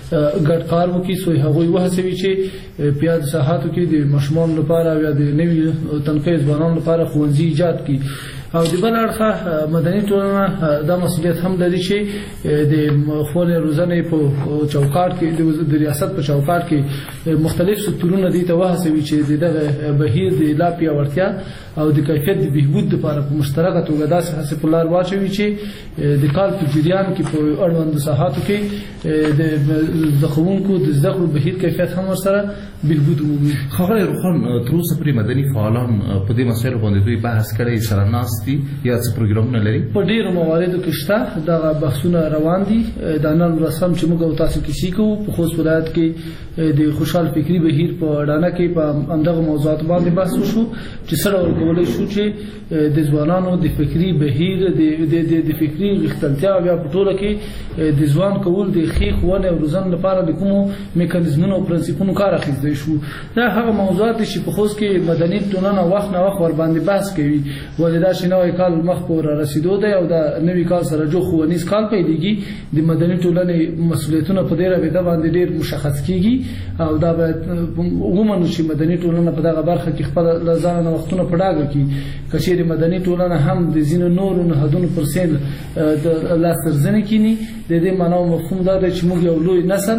ګډ کار وکړي سو هغوی وهڅوي چې په یاد ساحاتو کې د ماشومانو لپاره یا د نوي تنقیز ځوانانو لپاره ښوونځي ایجاد کړي او د بل اړخه مدني ټولنه دا مسؤلیت هم لري چې د ښوونې روزنې په چوکاټ کې د ریاست په چوکاټ کې مختلف سکتورونه دي ته وهڅوي چې دغه بهیر د لا پیاوړتیا او د کیفیت د بهبود لپاره په مشترکه توګه داسې هڅې په لار واچوي چې د کال په جریان کې په اړوندو ساحاتو کې د زده کوونکو د زده کړو بهیر کیفیت هم ورسره بهبود ومومي. ښاغلی روخان تر اوسه پورې مدني فعالان په دې مسایلو باندې دوی بحث کړی سره ناست دي یا څه پروګرامونه لري؟ په ډېرو مواردو کې شته دغه بحثونه روان دي دا نن ورځ هم چې موږ او تاسو کیسې کوو په خوست ولایت کې د خوشحال فکري بهیر په اډانه کې په همدغه موضوعات باندې بحث وشو چې څه ډول کولی شو چې د ځوانانو د فکري بهیر د فکري غښتلتیا بیا په ټوله کې د ځوان کول د ښې ښوونې او روزنې لپاره د کومو میکانیزمونو او پرنسپونو کار اخیستی شو دا هغه موضوعات دي چې په خوست کې مدني ټولنه وخت نه وخت ورباندې بحث کوي ولې دا چې نوی کال مخ په رسیدو دی او دا نوي کال سره جو ښوونیز کال پیلېږي د مدني ټولنې مسؤلیتونه په دې رابطه باندې ډېر مشخص کېږي او دا باید ومنو چې مدني ټولنه په دغه برخه کې خپل له ځانه وختونه په ډاګه کړي که چیرې مدني ټولنه هم د ځینو نورو نهادونو پر سیل د لاسرزنې کینی د دې معنا او مفهوم دا دی چې موږ یو لوی نسل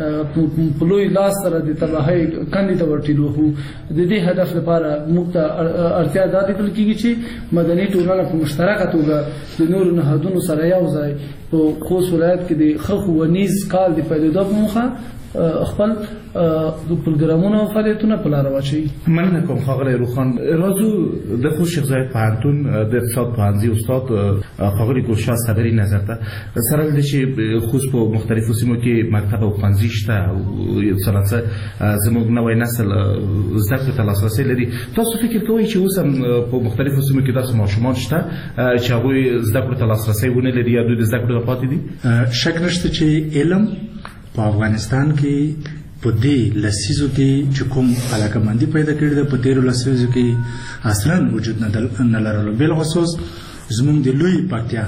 په لوی لاس سره د تباهۍ کندې ته ورټېدو خو د دې هدف لپاره موږ ته اړتیا دا لیدل کېږي چې مدني ټولنه په مشترکه توګه د نورو نهادونو سره یو ځای په خوست ولایت کې د ښه ښوونیز کال د پیلېدو په موخه خپل پروګرامونه او فعالیتونه په لار واچوي. مننه کوم ښاغلی روخان. راځو د خوست شیخزاید پوهنتون د اقتصاد پوهنځي استاد ښاغلي ګلشاه صبري نظر ته سره له دې چې خوست په مختلفو سیمو کې مکتب او ښوونځي شته او څه زموږ نوی نسل زده کړو ته لاسرسی لري تاسو فکر کوئ چې اوس هم په مختلفو سیمو کې داسې ماشومان شته چې هغوی زده کړو ته لاسرسی ونه لري یا دوی د زده کړو پورې پاتې دي؟ شک نشته چې علم په افغانستان کې په دې لسیزو کې چې کوم علاقمندي پیدا کړې ده په تیرو لسیزو کې اصلا وجود نه لرلو. بالخصوص زموږ د لوی پکتیا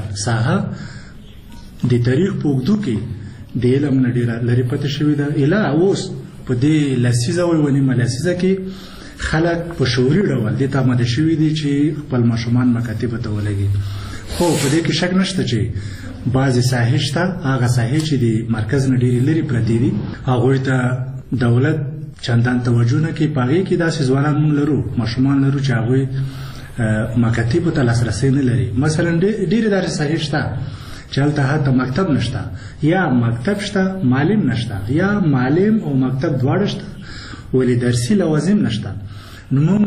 ساحه د تاریخ په اوږدو کې د علم نه ډېره لرې پاتې شوې ده. اله اوس په دې لسیزه او نیمه لسیزه کې خلک په شعوري ډول دې ته آماده شوي دي چې خپل ماشومان مکاتبو ته ولګي. خو په دې کې شک نشته چې بعضې ساحې شته، هغه ساحې چې د مرکز نه ډېرې لرې پرتې دي، هغوی ته دولت چندان توجه نه کوي. په هغې کې داسې ځوانان موږ لرو، ماشومان لرو چې هغوی مکاتبو ته لاسرسی نه لري. مثلا ډېرې داسې ساحې شته چې هلته حتی مکتب نشته، یا مکتب شته معلم نشته، یا معلم او مکتب دواړه شته ولې درسي لوازم نشته. نو موږ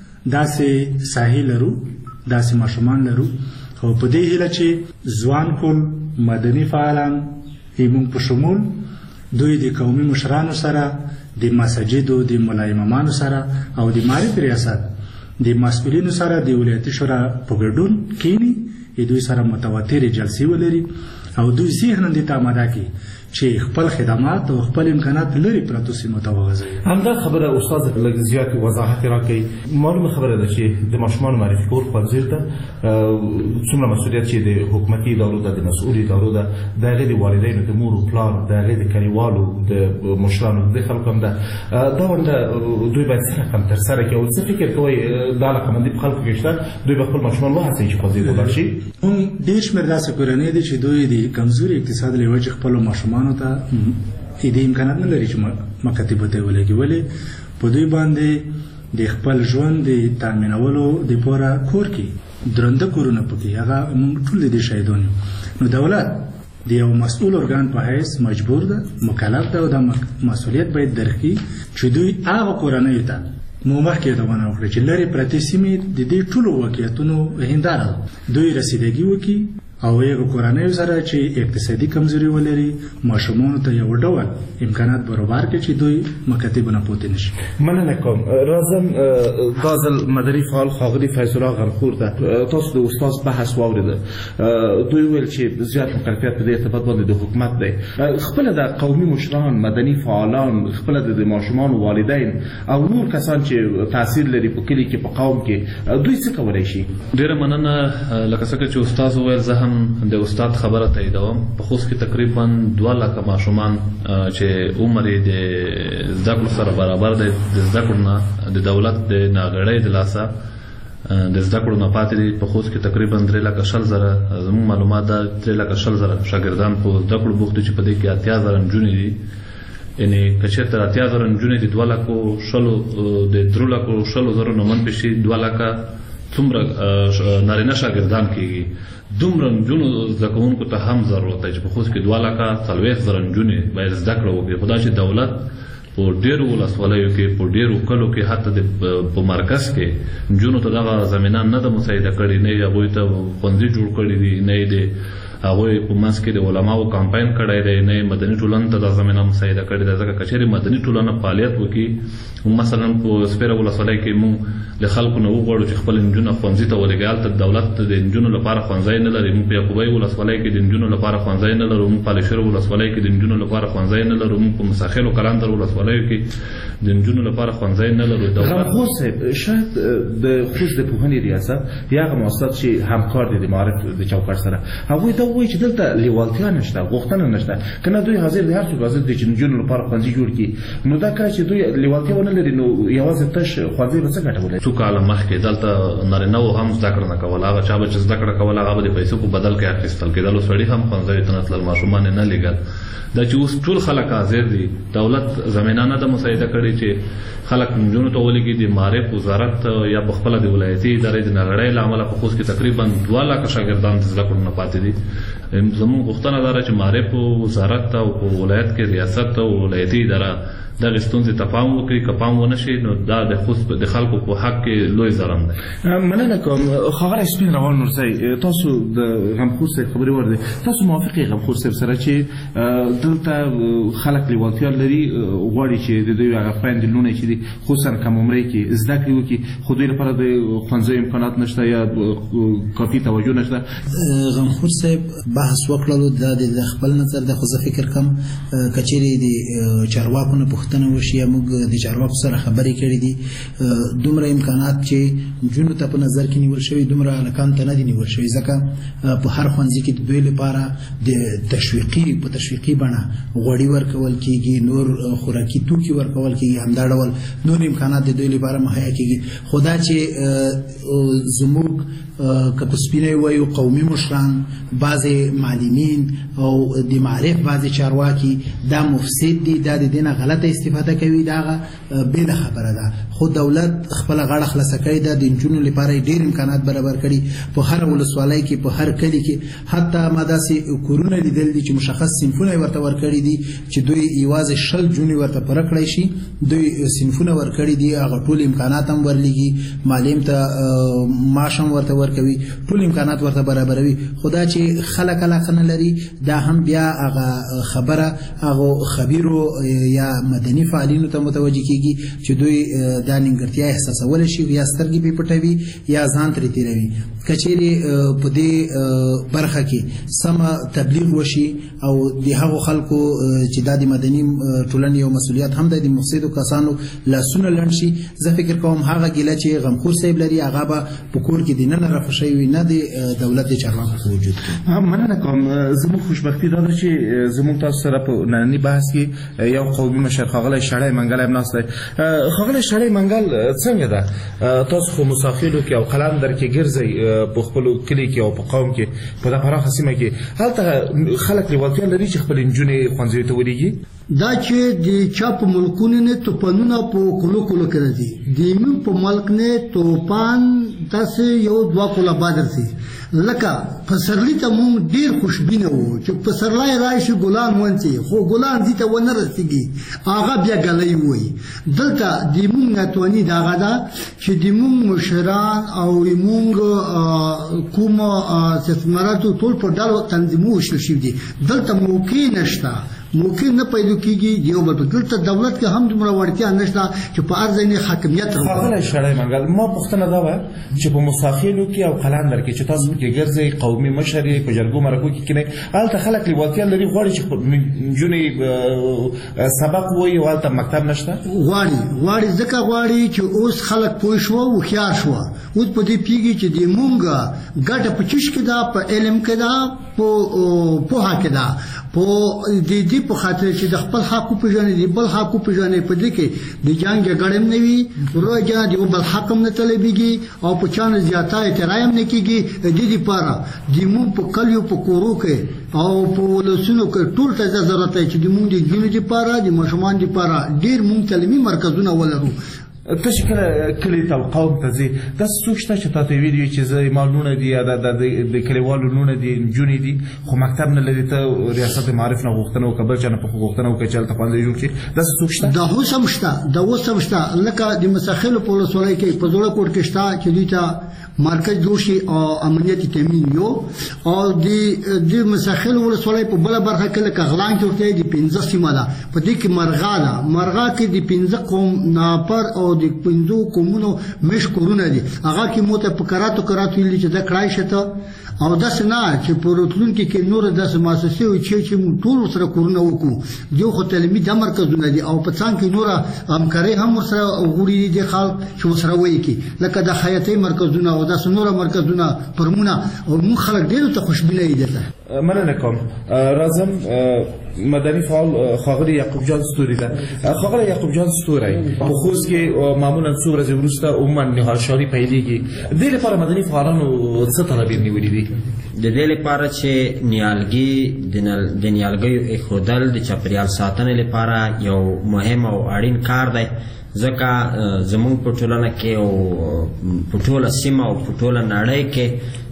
داسې ساحې لرو، داسې ماشومان لرو، او په دې هیله چې ځوان کول مدني فعالان موږ په شمول دوی د قومي مشرانو سره، د مساجدو د ملا امامانو سره او د معارف ریاست د مسؤلینو سره د ولایتي شورا په ګډون کینی، دوی سره متواترې جلسې ولري او دوی ذهناً دې ته آماده کړي چې خپل خدمات او خپل امکانات لري پرتو سیمو ته وغځوي. همدا خبره استاد لږ زیات وضاحت راکړي. معلومه خبره ده چې د ماشومانو معرفي کول ښوونځیو ته څومره مسؤلیت چې د حکومتي ادارو ده، د مسؤلي ادارو ده، د هغې د والدینو، د مور او پلار، د هغې د کلیوالو، د مشرانو، د خلکو هم ده. دا ونډه دوی باید څه رقم ترسره کړي او څه فکر کوئ دا علاقمندي په خلکو کې شته دوی به خپل ماشومان وهڅوي چې ښوونځي ته ولاړ شي؟ ډېر شمېر داسې کورنۍ دي چې دوی د کمزوري اقتصاد له وجې خپلو ماشومانو ته دې امکانات نه لري چې مکاتبو ته ولګي. ولې په دوی باندې د خپل ژوند د تامینولو دپاره کور کې درنده کورونه پکې، هغه موږ ټول د دې شاهدان یو. نو دولت د یو مسؤل ارګان په حیث مجبور ده، مکلف ده او دا مسؤلیت باید درکړي چې دوی هغه کورنیو ته مو مخکې یادونه وکړه چې لرې پرتې سیمې د دې ټولو واقعیتونو هنداره دوی رسیدګي وکړي او یو کورنۍ سره چې اقتصادي کمزوري ولري ماشومانو ته یو ډول امکانات برابر کړي چې دوی مکاتب نه پوتې نشي. مننه کوم. راځم دا ځل مدني فعال ښاغلي فیض الله غرخور ته تاسو د استاد بحث واورېده. دوی ویل چې زیات مکلفیت په دې ارتباط باندې د حکومت دی. خپله د قومي مشران، مدني فعالان، خپله د ماشومانو والدین او نور کسان چې تاثیر لري په کلي کې په قوم کې دوی څه کولی شي؟ ډېره مننه. لکه څنګه چې استاد وویل زه د استاد خبره تاییدوم. په خوست کې تقریبا 2 لکه ماشومان چې عمر یې د زده کړو سره برابر دی، د زده کړو نه د دولت د ناغړۍ د لاسه د زده کړو نه پاتې دي. په خوست کې تقریبا 3,20,000 زموږ معلومات ده 3,20,000 شاګردان په زده کړو بوخت دي چې په دې کې 80,000 نجونې دي. یعنې که چېرته 80,000 نجونې د 3,20,000 نه منفي شي 2 لکه څومره نارینه شاګردان کېږي. دومره نجونو زده کوونکو ته هم ضرورت دی چې په خوست کې 2,40,000 نجونې باید زده کړه وکړي. خو دا چې دولت په ډېرو ولسوالیو کې، په ډېرو کلو کې، حتی په مرکز کې نجونو ته دغه زمینه نه ده مساعده کړې، نه یې هغوی ته ښوونځي جوړ کړي دي، نه یې د هغوی په منځ کې د علماو کمپاین کړی دی، نه یې مدني ټولنې ته دا زمینه مساعده کړې ده. ځکه که چېرې مدني ټولنه فعالیت وکړي، مثلا په سپیره ولسوالۍ کې موږ له خلکو نه وغواړو چې خپل نجونه ښوونځي ته ولېږي. هلته دولت د نجونو لپاره ښوونځی نه لري. موږ په یعقوبۍ ولسوالۍ کې د نجونو لپاره ښوونځی نه لرو. موږ په علیشیر ولسوالۍ کې د نجونو لپاره ښوونځی نه لرو. موږ په مساخیل او کلندر ولسوالیو کې د نجونو لپاره ښوونځی نه لرو. غمخور صاحب، شاید د خوست د پوهنې ریاست یا هغه مؤسسات چې همکار دي د معارف د چوکاټ سره، هغوی دا وایي چې دلته لیوالتیا نشته، غوښتنه نشته، که نه دوی حاضر دي هر څوک حاضر دي چې نجونو لپاره ښوونځي جوړ کړي. نو دا کله چې دوی لیوالتیا ونه لري نو یوازې تش ښوونځی به څه ګټه ولري؟ څو کاله مخکې دلته نارینهو هم زده کړه نه کوله. هغه چا به چې زده کړه کوله هغه به د پیسو په بدل کې اخیستل کېدل. سړي هم ښوونځیو ته نه تلل، ماشومان یې نه لېږل. دا چې اوس ټول خلک حاضر دي، دولت زمینه نه ده مساعده کړې چې خلک نجونو ته ولېږي. د معارف وزارت یا په خپله د ولایتي ادارې د ناغړۍ له امله په خوست کې تقریبا 2 لکه شاګردان د زده کړو نه پاتې دي. زموږ غوښتنه دا ده چې معارف وزارت او په ولایت کې ریاست او ولایتي اداره دغه ستونزې ته پام وکړي. که پام ونه شي نو دا د خلکو په حق کې لوی ظلم دی. مننه کوم ښاغلی سپین روان نورزی، تاسو د غمخور صاحب خبرې ور دي، تاسو موافق یې غمخور صاحب سره چې دلته خلک لیوالتیا لري غواړي چې د دوی هغه خویندې لوڼې چې دي خصوصا کم عمرۍ کې زده کړې وکړي، خو دوی لپاره د ښوونځیو امکانات نشته یا کافي توجه نشته؟ غمخور صاحب بحث وکړلو، دا د خپل نظر ده، خو زه فکر کوم که چیرې د چارواکو نه پوښتنه وشي یا موږ د چارواکو سره خبرې کړې دي، دومره امکانات چې نجونو ته په نظر کې نیول شوي دومره هلکانو ته نه دي نیول شوي، ځکه په هر ښوونځي کې د دوی لپاره د تشویقي بڼه غوړي ورکول کېږي، نور خوراکي توکي ورکول کېږي، همدا ډول نور امکانات د دوی لپاره مهیا کېږي. خو دا چې زموږ که په سپینه وایو قومي مشران، بعضې معلمین او د معرف بعضې چارواکي دا مفسد دي، دا د دې نه غلطه استفاده کوي، دا هغه بېله خبره ده. خو دولت خپله غاړه خلاصه کړې ده، د نجونو لپاره یې ډېر امکانات برابر کړي په هر ولسوالۍ کې، په هر کلي کې. حتی ما داسې کورونه لیدل دي چې مشخص صنفونه یې ورته ورکړي دي چې دوی یوازې 20 جونې ورته پوره کړی شي، دوی صنفونه ورکړي دي، هغه ټول امکانات هم ورلیږي، معلم ته معاش هم ورته ورکوي، ټول امکانات ورته برابروي. خو دا چې خلک علاقه نه لري، دا هم بیا هغه خبره هغه خبیرو یا مدني فعالینو ته متوجه کېږي چې دوی دا نیمګړتیا احساسولی شي، یا سترګې پرې پټوي یا ځان ترې تېروي. که چیرې په دې برخه کې سمه تبلیغ وشي او د هغو خلکو چې دا د مدني ټولنې یو مسؤلیت هم دی، د مفسدو کسانو لاسونه لنډ شي، زه فکر کوم هغه ګیله چې غمخور صاحب لري هغه به په کور کې دننه رفع شوی وي، نه د دولت د چارواکو په وجود کې. مننه کوم. زموږ خوشبختي دا ده چې زموږ تاسو سره په ننني بحث کې یو قومي مشر ښاغلی شړی منګل هم ناست دی. ښاغلی شړی منګل، څنګه ده تاسو خو مسافلو کې او قلندر کې ګرځئ په خپلو کلي کې او په قوم کې په دا پراخه سیمه کې، هلته خلک لیوالتیا لري چې خپلې نجونې ښوونځیو ته ولېږي؟ دا چې د چا په ملکونو نه توپانونه په کلو کې راځي، د موږ په ملک نه توپان داسې یو 2 کوله بعد راځي. لکه پسرلی ته مونږ ډېر خوشبینه وو چې پسرلی راشي ګلان ونڅي، خو ګلان دې ته ونه رسېږي، هغه بیا ګلی وایي. دلته د مونږ ناتواني د هغه ده چې د مونږ مشران او مونږ کوم سیاستمدارانو ټول په ډلو تنظیمونه وشل شوي دي، دلته موقع نشته، موقع نه پیدا کېږي. یو بل دلته دولت کې هم دومره وړتیا نشته چې په هر ځای نه حاکمیت راوړي. ښاغلی شړی منګل، ما پوښتنه دا وه چې په مساخیلو کې او قلندر کې چې تاسو کې ګرځئ، قومي مشر یې په جرګو مرکو کې کینئ، هلته خلک لیوالتیا لري، غواړي چې نجونې سبق ووایي او هلته مکتب نشته؟ غواړي ځکه غواړي چې اوس خلک پوه شوه، هوښیار شوه، اوس په دې پوهېږي چې د مونږ ګټه په چیش کې ده، په علم کې ده، په پوهه کې ده، په دې په خاطر چې د خپل حق وپېژني، د بل حق وپېژني. په دې کې د جنګ جګړې هم نه وي، روژه د بل حق هم نه طلبېږي او په چا نه زیاته اعتراض هم نه کېږي. د دې دپاره زموږ په کلیو په کورو کې او په ولسونو کې ټول ته ضرورت دی چې زموږ د نجونو دپاره، د ماشومانو دپاره ډېر موږ تعلیمي مرکزونه ولرو. ته چې کله کلي ته او قوم ته ځې، داسې څوک شته چې تا ته یې ویلي وي چې زما لوڼه دي یا د کلیوالو لوڼه دي، نجونې دي، خو مکتب نه لري، ته ریاست معارف نه غوښتنه وکړه، بل چا نه غوښتنه وکړه چې هلته ښوونځی جوړ شي، داسې څوک شته؟ دا اوس هم شته. لکه د مساخیلو په ولسوالۍ کې په زوړه کوټ کې شته چې دوی ته مرکز جوړ شي او امنیتي تامین یو، او د مساخیلو ولسوالۍ په بله برخه کې لکه غلان کې ورته د 15 سیمه ده، په دې کې مرغا ده، مرغا کې د 15 قوم ناپر او د 15 قومونو مش کورونه دي، هغه کې مو ته په کراتو ویلي چې دا کړای شته. او داسې نه چې په راتلونکي کې نور داسې مؤسسې وي چې موږ ټول سره کورونه وکړو، دیو خو تعلیمي دا مرکزونه دي او په څنګ کې نوره همکارۍ هم ورسره غوړي دي خلک چې ورسره وایي کې، لکه د خیاطۍ مرکزونه او داسې نوره مرکزونه پرمونه، او موږ خلک ډېرو ته خوشبینه یې دي. مننه کوم. راځم مدني فعال ښاغلی یعقوب جان ستوري ده. ښاغلی یعقوب جان ستوری، په خوست کې معمولا څو ورځې وروسته عموما نهالشاري پیلېږي، دې لپاره مدني فعالانو څه تدابیر نیولي دي؟ د دې لپاره چې نیالګي د نیالګیو ایښودل د چاپیریال ساتنې لپاره یو مهم او اړین کار دی، ځکه زموږ په ټولنه کې او په ټوله سیمه او په ټوله نړۍ کې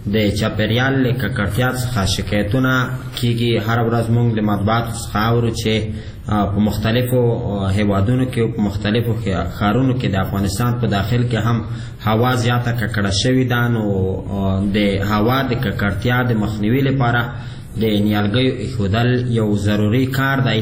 د چاپیریال له ککړتیا څخه شکایتونه کیږي. هر ورځ موږ د مطبوعاتو څخه اورو چې په مختلفو هیوادونو کې او په مختلفو ښارونو کې د افغانستان په داخل کې هم هوا زیاته ککړه شوې ده. نو د هوا د ککړتیا د مخنیوي لپاره د نیالګیو ایښودل یو ضروري کار دی.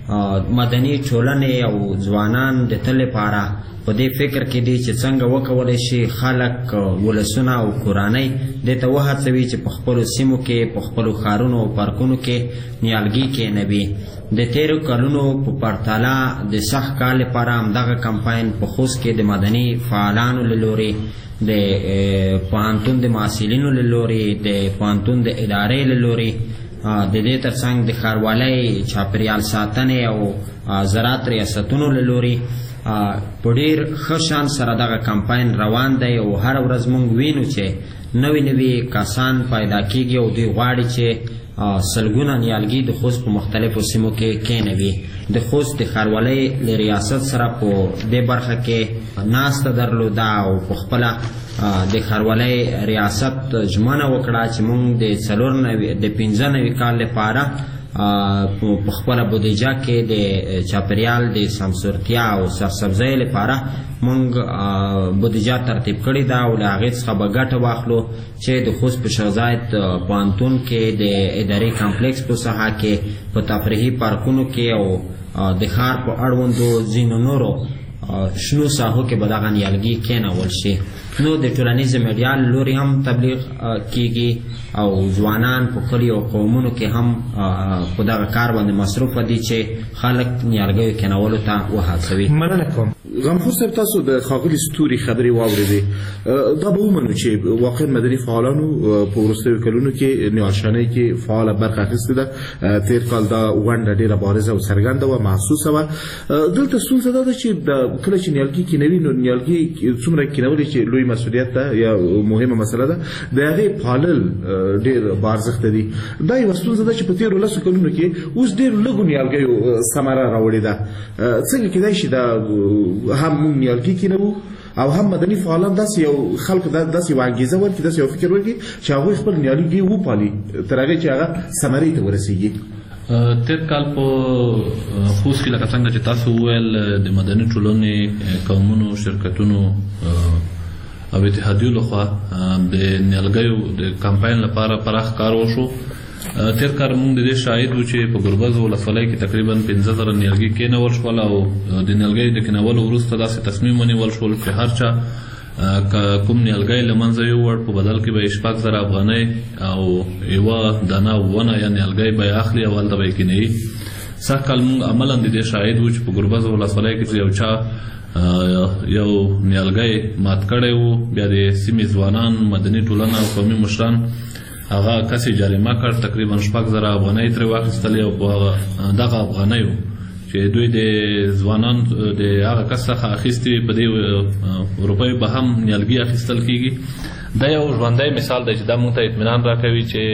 مدني ټولنې او ځوانان د تل لپاره په دې فکر کې دي چې څنګه وکولی شي خلک ولسونه او کورنۍ دې ته وهڅوي چې په خپلو سیمو کې په خپلو ښارونو او پارکونو کې نیالګي کېنوي. د تیرو کلونو په پرتله د سخت کال لپاره همدغه کمپاین په خوست کې د مدني فعالانو له لورې د پوهنتون د محصلینو له لورې د پوهنتون د ادارې له لورې د دې ترڅنګ د ښاروالۍ چاپیریال ساتنې او زراعت ریاستونو له لورې په ډېر ښه شان سره دغه کمپاین روان دی. او هره ورځ موږ وینو چې نوي نوي کسان پیدا کیږي او دوی غواړي چې سلګونه نیالګي د خوست په مختلفو سیمو کې کېنوي. د خوست د ښاروالۍ له ریاست سره په دې برخه کې ناسته درلوده او په خپله د ښاروالۍ ریاست ژمنه وکړه چې موږ د 95 کال لپاره په خپله بودیجه کې د چاپیریال د سمسورتیا او سرسبزۍ لپاره موږ بودیجه ترتیب کړې ده او له هغې څخه به ګټه واخلو چې د خوست په شیخ زاید پوهنتون کې د اداري کمپلیکس په ساحه کې په تفریحي پارکونو کې او د ښار په اړوندو ځینو نورو شنو ساحو کې به دغه نیالګي کېنول شي. نو د ټولنیزې میډیا له لورې هم تبلیغ کیږي او ځوانان په کلیو او قومونو کې هم په دغه کار باندې مصروفه دي چې خلک نیالګیو کېنولو ته وهڅوي. مننه کوم. غمخور صاحب، تاسو د ښاغلي ستوري خبرې واورېدې. دا به ومنو چې واقعا مدني فعالانو په وروستیو کلونو کې نیالشانۍ کې فعاله برخه اخیستې ده. تېر کال دا ونډه ډېره بارزه او څرګنده وه، محسوسه وه. دلته ستونزه دا ده چې کله چې نیالګي کېنوي نو نیالګي څومره کېنولې چې لوی مسؤلیت ده یا مهمه مسله ده، د هغې پالل ډېر بارزښته دي. دا یوه ستونزه ده چې په تېرو 10 کلونو کې اوس ډېر لږو نیالګیو ثمره راوړې ده. څنګه کېدای شي دا هم موږ نیالګي کېنوو او هم مدني فعالان داسې یو خلکو داسې یوه انګېزه ورکړي، داسې یو فکر ورکړي چې هغوی خپل نیالګي وپالي تر هغې چې هغه ثمرې ته ورسېږي. تېر کال په خوست کې لکه څنګه چې تاسو وویل د مدني ټولنې قومونو شرکتونو او اتحادیو لخوا د نیالګیو د کمپاین لپاره پراخ کار وشو. تېر کال موږ د دې شاهد وو چې په ګربز ولسوالۍ کې تقریبا 15,000 نیالګي کېنول شول او د نیالګیو د کېنولو وروسته داسې تصمیم ونیول شول چې هر چا کوم نیالګی له منځه یووړ په بدل کې به یې 6,000 افغانۍ او یوه دانه ونه یا نیالګی به یې اخلي او هلته به یې کېنوي. سږ کال موږ عملا د دې شاهد وو چې په ګربز ولسوالۍ کې یو چا یو نیالګی مات کړی و، بیا د سیمې ځوانان، مدني ټولنه او قومي مشران هغه کس یې جریمه کړ، تقریبا 6,000 افغانۍ ترې واخیستلې او په دغه افغانیو چې دوی د ځوانان د هغه کس څخه اخیستي په دې روپیو به هم نیالګي اخیستل کېږي. دا یو ژوندی مثال دی چې دا موږ ته اطمینان راکوي چې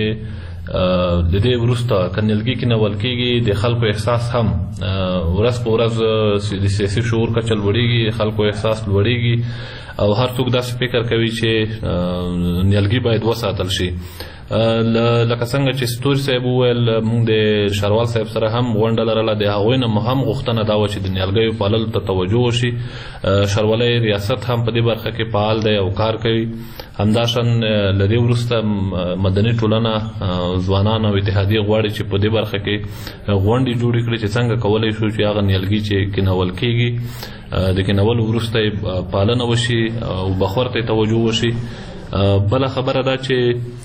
د دې وروسته که نیالګي کېنول کېږي د خلکو احساس هم ورځ په ورځ د سیاسي شعور کچه لوړېږي، خلکو احساس لوړېږي او هر څوک داسې فکر کوي چې نیالګي باید وساتل شي. لکه څنګه چې ستوري صاحب وویل موږ د شاروال صاحب سره هم غونډه لرله، د هغوی نه هم غوښتنه دا وه چې د نیالګیو پاللو ته توجه وشي. شاروالۍ ریاست هم په دې برخه کې فعال دی او کار کوي. همداشان له دې وروسته مدني ټولنه، ځوانان او اتحادیې غواړي چې په دې برخه کې غونډې جوړې کړي چې څنګه کولی شو چې هغه نیالګي چې کېنول کېږي د کېنولو وروسته یې پالنه وشي او بخور ته توجه وشي. بله خبره ده چې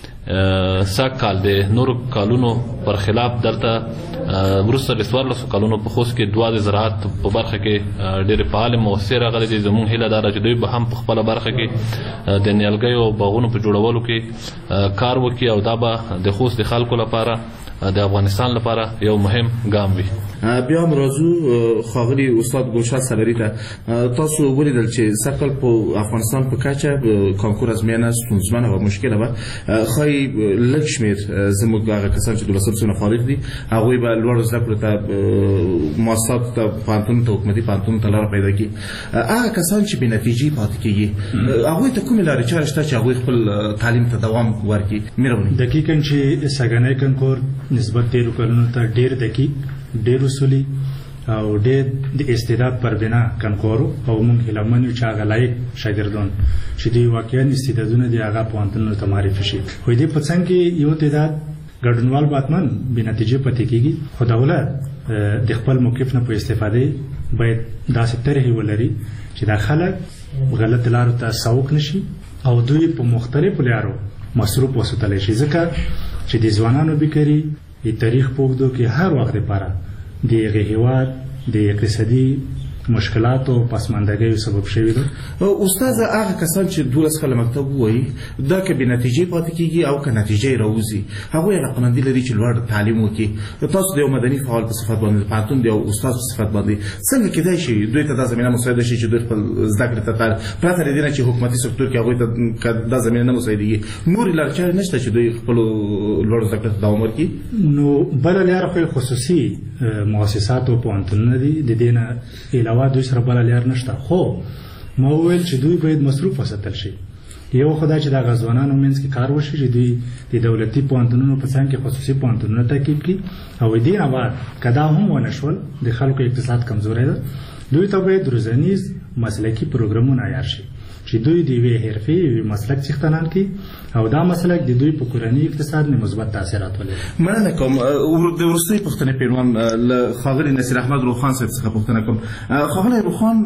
سږ کال د نورو کالونو پر خلاف دلته وروسته د 14 کالونو په خوست کې دوه د زراعت په برخه کې ډېرې فعالې موثرې راغلې دي. زموږ هیله دا ده چې دوی به هم په خپله برخه کې د نیالګیو او باغونو په جوړولو کې کار وکړي او دا به د خوست د خلکو لپاره د افغانستان لپاره یو مهم ګام وي. بیا هم راځو ښاغلي استاد ګلشاد صبري ته. تاسو ولیدل چې سږ کال په افغانستان په کچه کانکور ازموینه ستونزمنه او مشکله وه. ښایي لږ شمېر زموږ هغه کسان چې 12 سلنه فارغ دي هغوی به لوړو زده کړو ته مؤسساتو ته پوهنتونونو ته حکومتي پوهنتونونو ته لاره پیدا کړي. هغه کسان چې بې نتیجې پاتې کېږي هغوی ته کومې لارې چارې شته چې هغوی خپل تعلیم ته دوام ورکړي؟ مهرباني. دقیقاً چې سږنی کانکور نسبت تېرو کلونو ته ډېر دقیق، ډېر اصولي او ډېر د استعداد پر بنا کانکور او موږ هیله من یو چې هغه لایق شاګردان چې دوی واقعا استعدادونه دي هغه پوهنتونونو ته معرفي شي. خو دې په څنګ کې یو تعداد ګډونوال باتمن بې نتیجې پاتې کېږي. خو دولت د خپل موقف نه په استفادې باید داسې طرحې ولري چې دا خلک غلط لارو ته سوق نشي او دوی په مختلفو لارو مصروف وساتلی شي. ځکه چې د ځوانانو بیکاري د تاریخ په اوږدو کې هر وخت لپاره د هغې هېواد د اقتصادي مشکلاتو او پسماندګیو سبب شوي ده. استاد هغه کسان چې 12 کاله مکتب ووایي دا که بې نتیجې پاتې کېږي او که نتیجه یې راوځي هغوی علاقمندي لري چې لوړ تعلیم وکړي. تاسو د یو مدني فعال په صفت باندې د پوهنتون د یو استاد په صفت باندې څنګه کېدای شي دوی ته دا زمینه مساعده شي چې دوی خپل زده کړې ته پرته له دې نه چې حکومتي سکتور کې هغوی ته دا زمینه نه مساعدېږي نورې لارې چارې نشته چې دوی خپلو لوړو زده کړو ته دوام ورکړي؟ نو بله لاره خو خصوصي مؤسسات او پوهنتونونه دي، د دې نه علاوه دوی سره بله لار نشته. خو ما وویل چې دوی باید مصروف وساتل شي. یو خو دا چې دغه ځوانانو منځ کې کار وشي چې دوی د دولتي پوهنتونونو په څنګ کې خصوصي پوهنتونونه تعقیب کړي او دې نه بعد که دا هم ونه شول د خلکو اقتصاد کمزوری ده دوی ته باید روزنیز مسلکي پروګرامونه عیار شي چې دوی د یوې حرفې یوې مسلک څښتنان کړي او دا مسلک د دوی په کورني اقتصاد نه مثبت تاثیرات ولري. مننه کوم. د وروستۍ پوښتنې پیروان له ښاغلي نصیر احمد روخان صاحب څخه پوښتنه کوم. ښاغلی روخان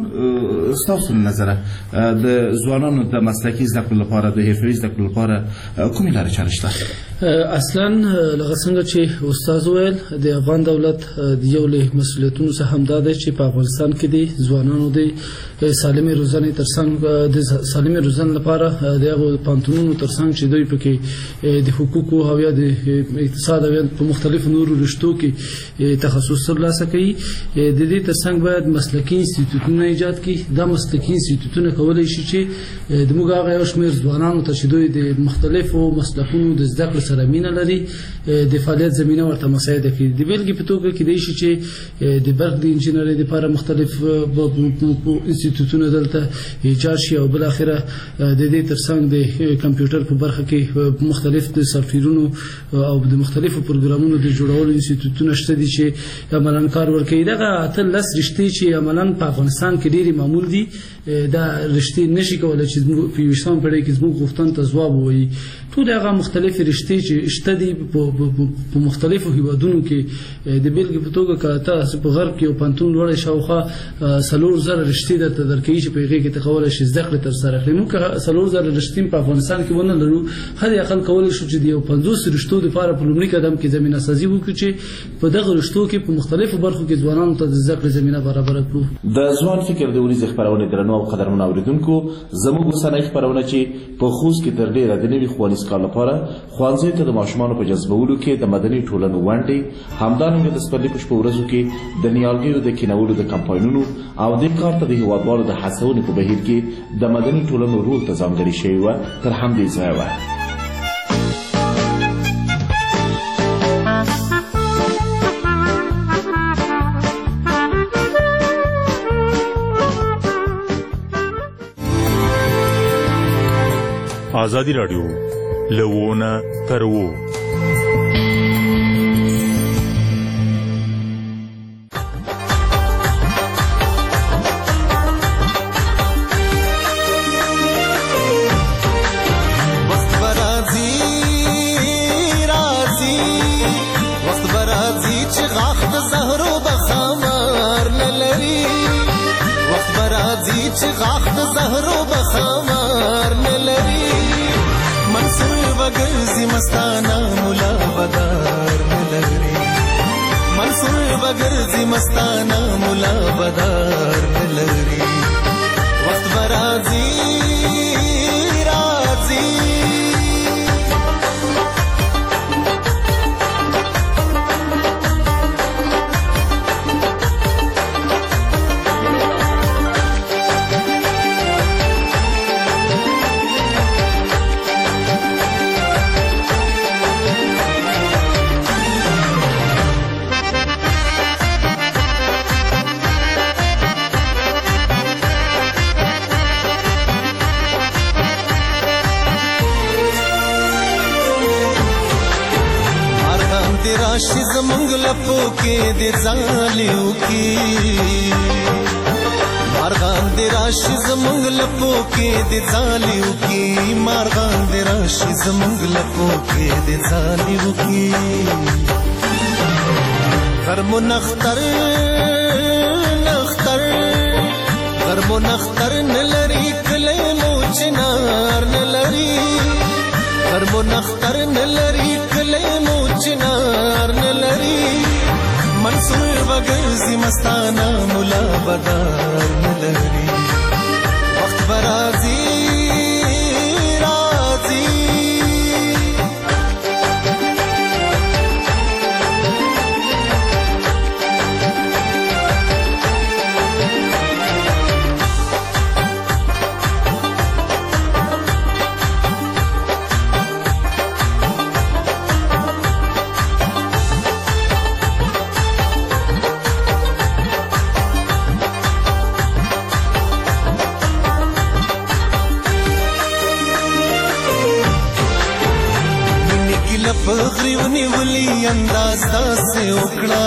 ستاسو له نظره د ځوانانو د مسلکي زده کړو لپاره د حرفوي زده کړو لپاره کومې لارې چارې شته؟ اصلا لکه څنګه چې استاد وویل د افغان دولت د یو له مسؤلیتونو څخه همدا دی چې په افغانستان کې د ځوانانو د سالمې روزنې ترڅنګ د سالمې روزنې لپاره د هغو پوهنتونونو ترڅنګ چې دوی پکې د حقوقو او یا د اقتصاد او په مختلفو نورو رشتو کې تخصص ترلاسه کوي. د دې ترڅنګ باید مسلکي انسټیټیوټونه ایجاد کړي. دا مسلکي انسټیټیوټونه کولی شي چې د موږ هغه یو شمېر ځوانانو ته چې دوی د مختلفو مسلکونو د زده کړې سره مینه لري د فعالیت زمینه ورته مساعده کړي. د بېلګې په توګه کېدای شي چې د برق د انجینرۍ لپاره مختلف انسټیټیوټونه دلته ایجاد شي او بالاخره د دې ترڅنګ د کمپیوټر په برخه کې مختلف د سافټویرونو او د مختلفو پروګرامونو د جوړولو انسټیټیوټونه شته دي چې عملاً کار ورکوي. دغه 18 رشتې چې عملاً په افغانستان کې ډېرې معمول دي دا رشتې نشي کولی چې په 21 پېړۍ کې زموږ غوښتنو ته ځواب ووایي. ټول هغه مختلفې رشتې چې شته دي په مختلفو هیوادونو کې د بېلګې په توګه که تاسو په غرب کې یو پوهنتون لوړی شاوخوا 4,000 رشتې درته درکوي چې په هغې کې ته کولی شي زده کړې ترسره کړې. موږ که 4,000 رشتې په افغانستان کې ونه لرو حد اقل کولی شو چې د یو 50 رشتو دپاره په لومړي قدم کې زمینه سازي وکړو چې په دغه رشتو کې په مختلفو برخو کې ځوانانو ته د زده کړې زمینه برابره کړو. د ځوان فکر د ورځې خپرونې درنو او قدرمنو اورېدونکو زموږ اوسنۍ خپرونه چې په خوست کې تر ډېره د نوي ښوونیز کال لپاره ښوونځیو ته د ماشومانو په جذبولو کې د مدني ټولنو ونډې همدارنګه د سپرلي په شپو ورځو کې د نیالګیو د کینولو د کمپاینونو او دې کار ته د هېوادوالو د هڅونې په بهیر کې د مدني ټولنو رول ته ځانګړې شوې وه تر همدې ځایه وه. آزادی رادیو لوونه تر وو ګرځي مستانه مولا بدار نلري منصور بګرځي مستانه مولا بدار نلري وخت برازي رازي لپو کې د ځالیو کې مارغان د راشي زمونږ لپو کې د ځالیو کې مارغان د راشي زمونږ لپو کې د ځالیو کې غرمو نختر غرمو نختر نلری کلی مو چنار نلری غرمو نختر نلری کلی مو چنار نلری منصور وگرزی مستانا ملا بدار نلری وقت برازی رازی پخری ونیولی انداز داسې وکړه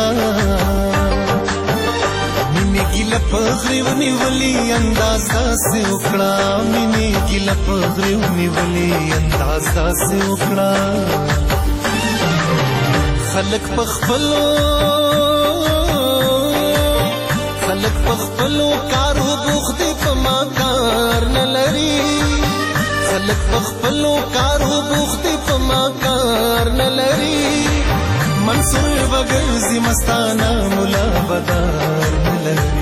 مینې ګیله پخری ونیولی انداز داسې وکړه مینې ګیله پخری ونیولی انداز داسې وکړه خلک په خپلو کارو بوخت دي په ما کار نه لري خلک په خپلو کارو بوخت دي په ما کار نه لري منصور وګرځي مستانه ملا بدار نه لري